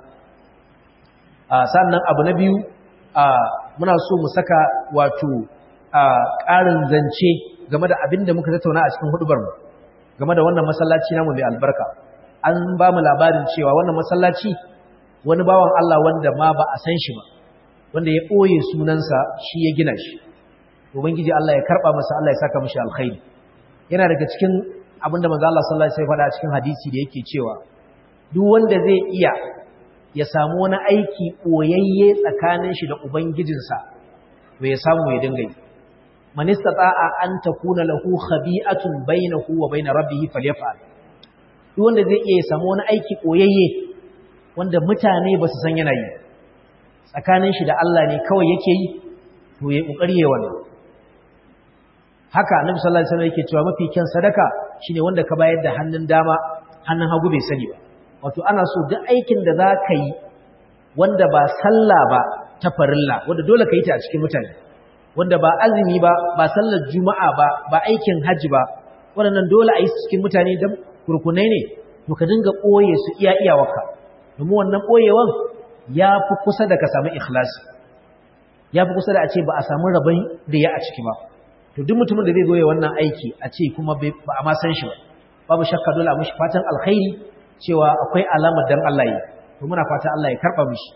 sannan abu na biyu muna so mu saka wato ƙarin zance game da abin da muka tattauna a cikin hudubar mu game da wannan masallaci namu mai albarka an ba mu labarin cewa wannan masallaci wani bawan Allah wanda ma ba a san shi ba wanda ya ɓoye sunansa shi ya gina shi ubangiji Allah ya karɓa masa Allah ya saka mishi alkhairi yana daga cikin abinda manzo Allah sallallahu alaihi wasallam ya faɗa a cikin hadisi da yake cewa duk wanda zai iya ya samu wani aiki ɓoyayye tsakanin shi da ubangijinsa to ya samu ya dinga yi man istata'a an takuna lahu khabi'atun bainahu wa bain rabbih falyaf'al duk wanda zai iya samu wani aiki koyayye wanda mutane ba su san yana yi tsakanin shi da Allah ne kawai yake yi to ya kokari ya wannan haka annabi sallallahu alaihi wasallam yake cewa mafi kyan sadaka shine wanda ka bayar da hannun dama hannun hagu bai sani ba wato ana so duk aikin da zaka yi wanda ba sallah ba ta farilla wanda dole ka yi ta a cikin mutane wanda ba azumi ba ba sallar juma'a ba ba aikin hajji ba waɗannan dole a yi su cikin mutane don kurkunai ne to ka dinga ɓoye su iya iyawarka domin wannan ɓoyewan ya fi kusa da ka samu ikhlasi ya fi kusa da a ce ba a samu rabon da ya a ciki ba to duk mutumin da zai zo ya wannan aiki a ce kuma ba a ma san shi ba babu shakka dole a mishi fatan alkhairi cewa akwai alamar dan Allah yi to muna fata Allah ya karba mishi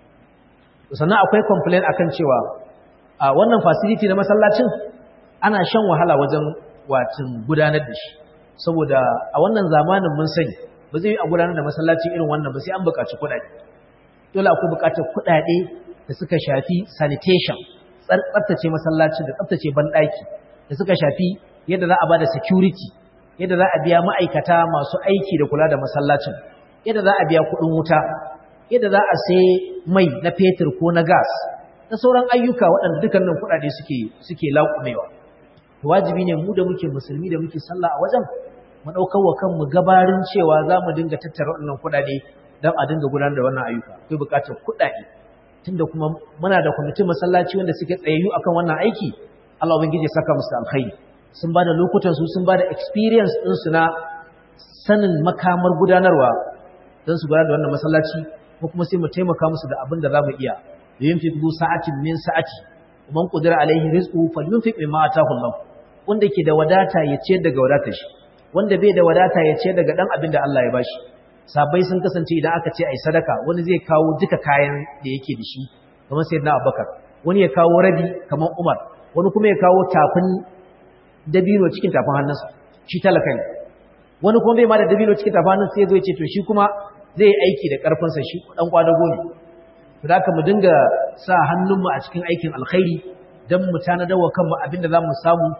sannan akwai complaint akan cewa a wannan facility na masallacin ana shan wahala wajen watin gudanar da shi saboda a wannan zamanin mun sani ba zai yi a gudanar da masallaci irin wannan ba sai an buƙaci kuɗaɗe dole akwai buƙatar kuɗaɗe da suka shafi sanitation tsaftace masallaci da tsaftace banɗaki da suka shafi yadda za a ba da security yadda za a biya ma'aikata masu aiki da kula da masallacin yadda za a biya kuɗin wuta yadda za a sai mai na fetur ko na gas da sauran ayyuka waɗanda dukkanin kuɗaɗe suke suke laƙumewa wajibi ne mu da muke musulmi da muke sallah a wajen mu ɗaukar wa kanmu gabarin cewa za mu dinga tattara waɗannan kuɗaɗe don a dinga gudanar da wannan ayyuka akwai buƙatar kuɗaɗe tunda kuma muna da kwamitin masallaci wanda suke tsayayyu akan wannan aiki Allah ubangiji ya saka musu alkhairi sun bada lokutan su sun bada experience din su na sanin makamar gudanarwa don su gudanar da wannan masallaci ko kuma sai mu taimaka musu da abin da zamu iya yunfiq du sa'atin min sa'ati man qadara alaihi rizquhu falyunfiq mimma ataahu Allah wanda ke da wadata ya ciyar daga wadatar shi wanda bai da wadata ya ciyar daga dan abin da Allah ya bashi sabai sun kasance idan aka ce ai sadaka wani zai kawo duka kayan da yake da shi kamar sayyidina Abubakar wani ya kawo rabi kamar Umar wani kuma ya kawo tafin dabino cikin tafin hannunsa shi talaka ne wani kuma bai ma da dabino cikin tafin hannunsa sai ya zo ya ce to shi kuma zai aiki da karfinsa shi dan kwadago ne to da haka mu dinga sa hannunmu a cikin aikin alkhairi dan mu tanadar wa kanmu abinda zamu samu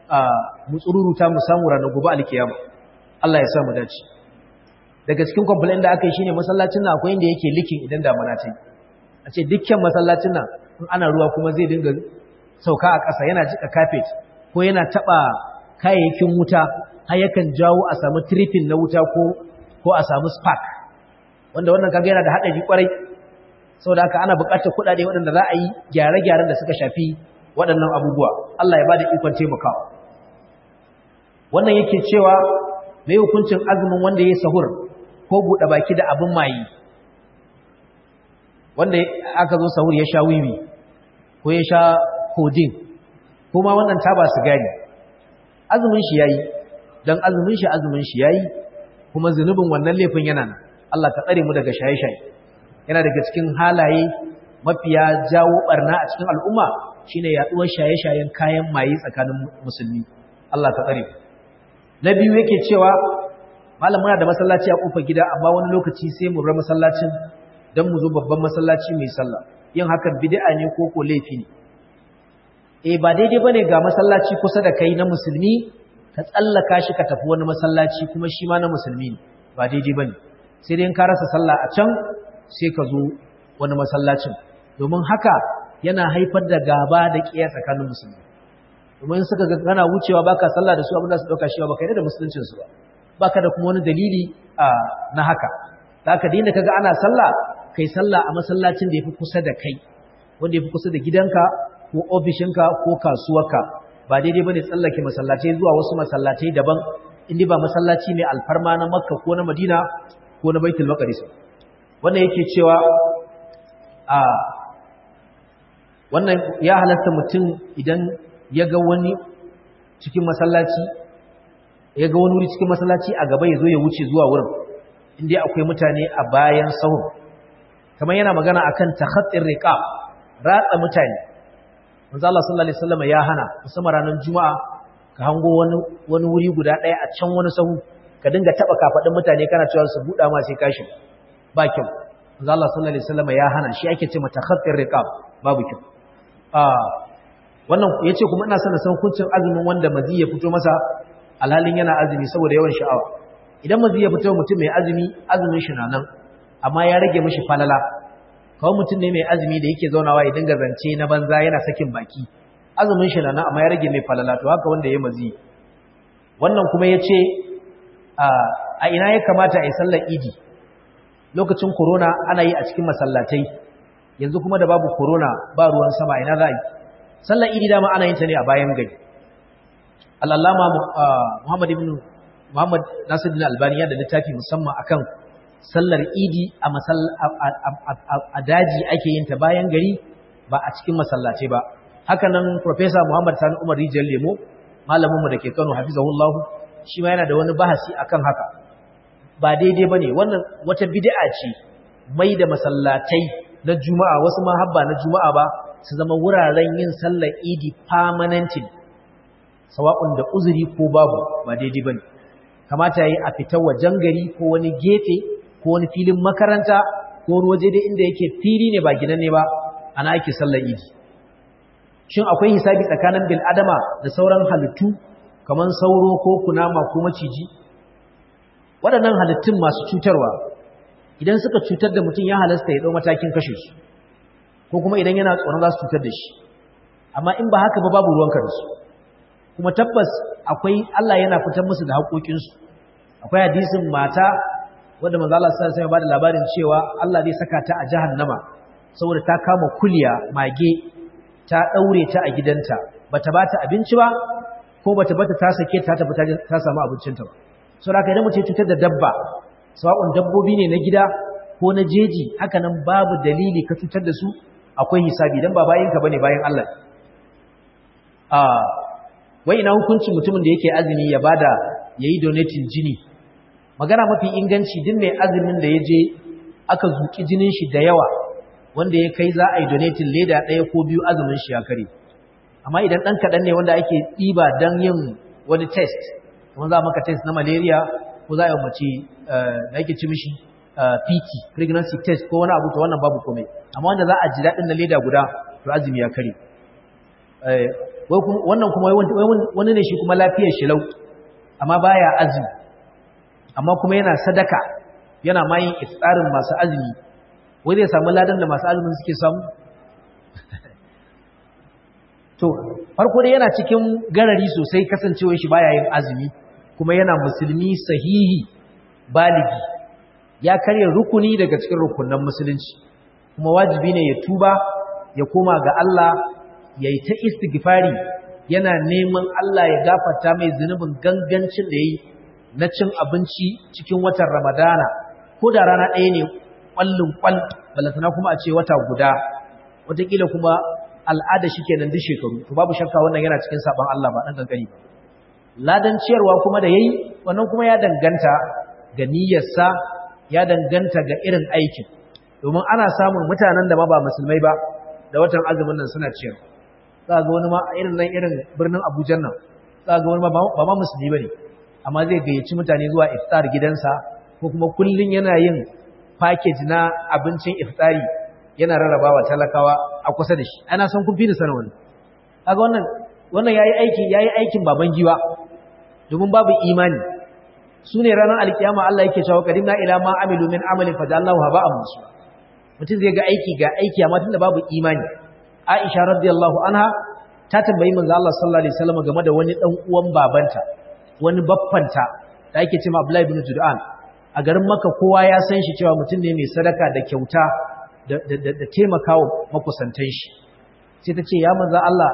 mu tsururuta mu samu ranar gobe alkiyama Allah ya sa mu dace daga cikin complaint da aka yi shine masallacin nan akwai inda yake likin idan damuna ta yi a ce dukkan masallacin nan in ana ruwa kuma zai dinga sauka a ƙasa yana jika carpet ko yana taba kayayyakin wuta har yakan jawo a samu tripping na wuta ko ko a samu spark wanda wannan kaga yana da hadari kwarai saboda haka ana buƙatar kuɗaɗe waɗanda za a yi gyare-gyaren da suka shafi waɗannan abubuwa Allah ya bada ikon taimakawa wannan yake cewa mai hukuncin azumin wanda ya sahur ko buɗe baki da abin mayi wanda aka zo sahur ya sha wiwi ko ya sha codeine kuma wannan taba sigari azumin shi yayi dan azumin shi azumin shi yayi kuma zunubin wannan laifin yana nan Allah ka tsare mu daga shaye-shaye yana daga cikin halaye mafiya jawo barna a cikin al'umma shine yaduwar shaye-shayen kayan maye tsakanin musulmi Allah ka tsare na biyu yake cewa malam muna da masallaci a kofar gida amma wani lokaci sai mu bar masallacin dan mu zo babban masallaci mai sallah yin hakan bid'a ne ko ko laifi ne eh ba daidai bane ga masallaci kusa da kai na musulmi ka tsallaka shi ka tafi wani masallaci kuma shi ma na musulmi ne ba daidai bane sai dai in ka rasa sallah a can sai ka zo wani masallacin domin haka yana haifar da gaba da kiyaye tsakanin musulmi domin suka ga kana wucewa baka sallah da su abin da su dauka shi ba kai da musuluncin su ba baka da kuma wani dalili na haka zaka dinda kaga ana sallah kai sallah a masallacin da yafi kusa da kai wanda yafi kusa da gidanka ko ofishinka ko kasuwarka ba daidai bane tsallake masallatai zuwa wasu masallatai daban inda ba masallaci mai alfarma na Makka ko na Madina ko na Baitul Maqdis wannan yake cewa a wannan ya halatta mutum idan ya ga wani cikin masallaci ya ga wani wuri cikin masallaci a gaba ya zo ya wuce zuwa wurin inda akwai mutane a bayan sahun kamar yana magana akan takhattir riqab ratsa mutane manzo Allah sallallahu alaihi wasallam ya hana musamman ranar juma'a ka hango wani wani wuri guda daya a can wani sahu ka dinga taba kafadin mutane kana cewa su buda ma sai kashi ba kyau manzo Allah sallallahu alaihi wasallam ya hana shi ake ce mata takhattir riqab babu kyau a wannan yace kuma ina son san hukuncin azumin wanda mazi ya fito masa alhalin yana azumi saboda yawan sha'awa idan mazi ya fito mutum mai azumi azumin shi nan amma ya rage mishi falala kawai mutum ne mai azumi da yake zaunawa ya dinga zance na banza yana sakin baki azumin shi nan amma ya rage mai falala to haka wanda ya mazi wannan kuma yace a ina ya kamata a yi sallar idi lokacin corona ana yi a cikin masallatai yanzu kuma da babu corona ba ruwan sama ina za a yi sallar idi dama ana yin ta ne a bayan gari al'allama muhammad ibn muhammad nasiruddin albani ya da littafi musamman akan sallar idi a daji ake yin ta bayan gari ba a cikin masallaci ba haka nan professor muhammad sani umar rijiyar lemo malaminmu da ke kano hafizahullahu shi ma yana da wani bahasi akan haka ba daidai ba ne wannan wata bid'a ce mai da masallatai na juma'a wasu ma habba na juma'a ba su zama wuraren yin sallar idi permanently sawa'un da uzuri ko babu ba daidai bane kamata yayi a fita wajen gari ko wani gefe ko wani filin makaranta ko wani waje dai inda yake fili ne ba ginanne ba ana ake sallar idi shin akwai hisabi tsakanin bil adama da sauran halittu kaman sauro ko kunama ko maciji waɗannan halittun masu cutarwa idan suka cutar da mutum ya halasta ya ɗau matakin kashe su ko kuma idan yana tsoron za su cutar da shi amma in ba haka ba babu ruwanka da su kuma tabbas akwai Allah yana fitar musu da haƙoƙinsu akwai hadisin mata wanda manzo Allah sallallahu alaihi wasallam ya bada labarin cewa Allah zai saka ta a jahannama saboda ta kama kuliya mage ta daure ta a gidanta bata bata abinci ba ko bata bata ta sake ta tafi ta samu abincinta ba saboda kai da mutum cutar da dabba sawa'un dabbobi ne na gida ko na jeji haka nan babu dalili ka cutar da su akwai hisabi dan ba bayinka bane bayin Allah a wai ina hukuncin mutumin da yake azumi ya bada yayi donating jini magana mafi inganci din mai azumin da yaje aka zuki jinin shi da yawa wanda ya kai za a yi donating leda ɗaya ko biyu azumin shi ya kare amma idan dan kadan ne wanda ake diba dan yin wani test kuma za maka test na malaria ko za a yi mace da ake ci mishi P T pregnancy test ko wani abu to wannan babu komai amma wanda za a ji dadin na leda guda to azumi ya kare wannan kuma wani ne shi kuma lafiyar shi lau amma baya azumi amma kuma yana sadaka yana ma yin iftarin masu azumi wai zai samu ladan da masu azumin suke samu to farko dai yana cikin garari sosai kasancewar shi baya yin azumi kuma yana musulmi sahihi baligi ya karya rukuni daga cikin rukunan musulunci kuma wajibi ne ya tuba ya koma ga Allah ya yi ta istighfari yana neman Allah ya gafarta mai zunubin gangancin da yayi na cin abinci cikin watan Ramadana ko da rana ɗaya ne ƙwallin ƙwal balantana kuma a ce wata guda wataƙila kuma al'ada shi kenan duk shekaru to babu shakka wannan yana cikin saban Allah ba ɗan ƙanƙani ba ladan ciyarwa kuma da yayi wannan kuma ya danganta ga niyyarsa ya danganta ga irin aikin domin ana samun mutanen da ma ba musulmai ba da watan azumin nan suna ciyarwa za ga wani ma irin nan irin birnin Abuja nan za ga wani ma ba ma musulmi bane amma zai gayyaci mutane zuwa iftar gidansa ko kuma kullun yana yin package na abincin iftari yana rarrabawa talakawa a kusa da shi ana son kun fi ni sanin wannan kaga wannan wannan yayi aiki yayi aikin baban giwa domin babu imani sune ranar alkiyama Allah yake cewa qadimna ila ma amilu min amalin fajallahu haba'an mansura mutum zai ga aiki ga aiki amma tunda babu imani Aisha radiyallahu anha ta tambayi manzo Allah sallallahu alaihi wasallam game da wani dan uwan babanta wani baffanta da yake cewa Abdullah ibn Jud'an a garin Makka kowa ya san shi cewa mutum ne mai sadaka da kyauta da da da taimakawa makusantan shi sai ta ce ya manzo Allah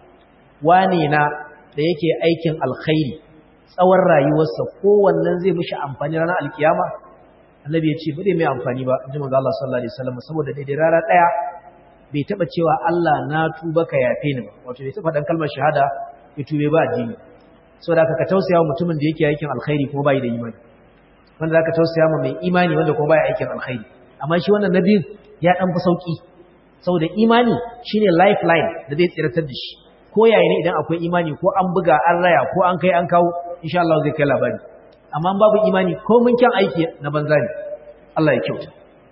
wane na da yake aikin alkhairi tsawon rayuwarsa kowannen zai mishi amfani ranar alkiyama annabi ya ce ba zai mai amfani ba inji manzo Allah sallallahu alaihi wasallam saboda daidai rana daya bai taba cewa Allah na tuba ka yafe ni ba wato bai taba dan kalmar shahada ya tube ba addini saboda ka tausaya wa mutumin da yake aikin alkhairi kuma bai da imani wanda zaka tausaya ma mai imani wanda kuma bai aikin alkhairi amma shi wannan nabi ya dan fi sauki saboda imani shine lifeline da zai tsiratar da shi ko yayin ne idan akwai imani ko an buga an raya ko an kai an kawo insha Allah zai kai labari amma babu imani ko mun kyan aiki na banza ne Allah ya kyauta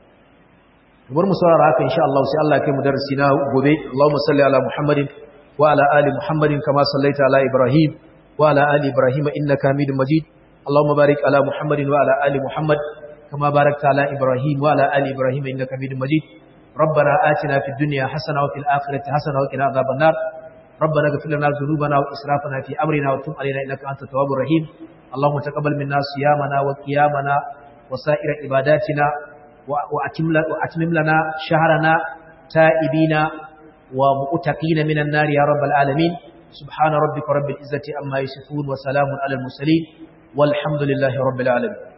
bar mu saurara haka insha Allah sai Allah ya kai mu darasi na gobe Allahumma salli ala Muhammadin wa ala ali Muhammadin kama sallaita ala Ibrahim wa ala ali Ibrahim innaka Hamidum Majid Allahumma barik ala Muhammadin wa ala ali Muhammad kama barakta ala Ibrahim wa ala ali Ibrahim innaka Hamidum Majid ربنا آتنا في الدنيا حسنة وفي الآخرة حسنة وقنا عذاب النار ربنا اغفر لنا ذنوبنا وإسرافنا في أمرنا وتب علينا إنك أنت التواب الرحيم اللهم تقبل منا صيامنا وقيامنا وسائر عباداتنا وأتمم لنا شهرنا تائبين ومؤتقين من النار يا رب العالمين سبحان ربك رب العزة عما يصفون وسلام على المرسلين والحمد لله رب العالمين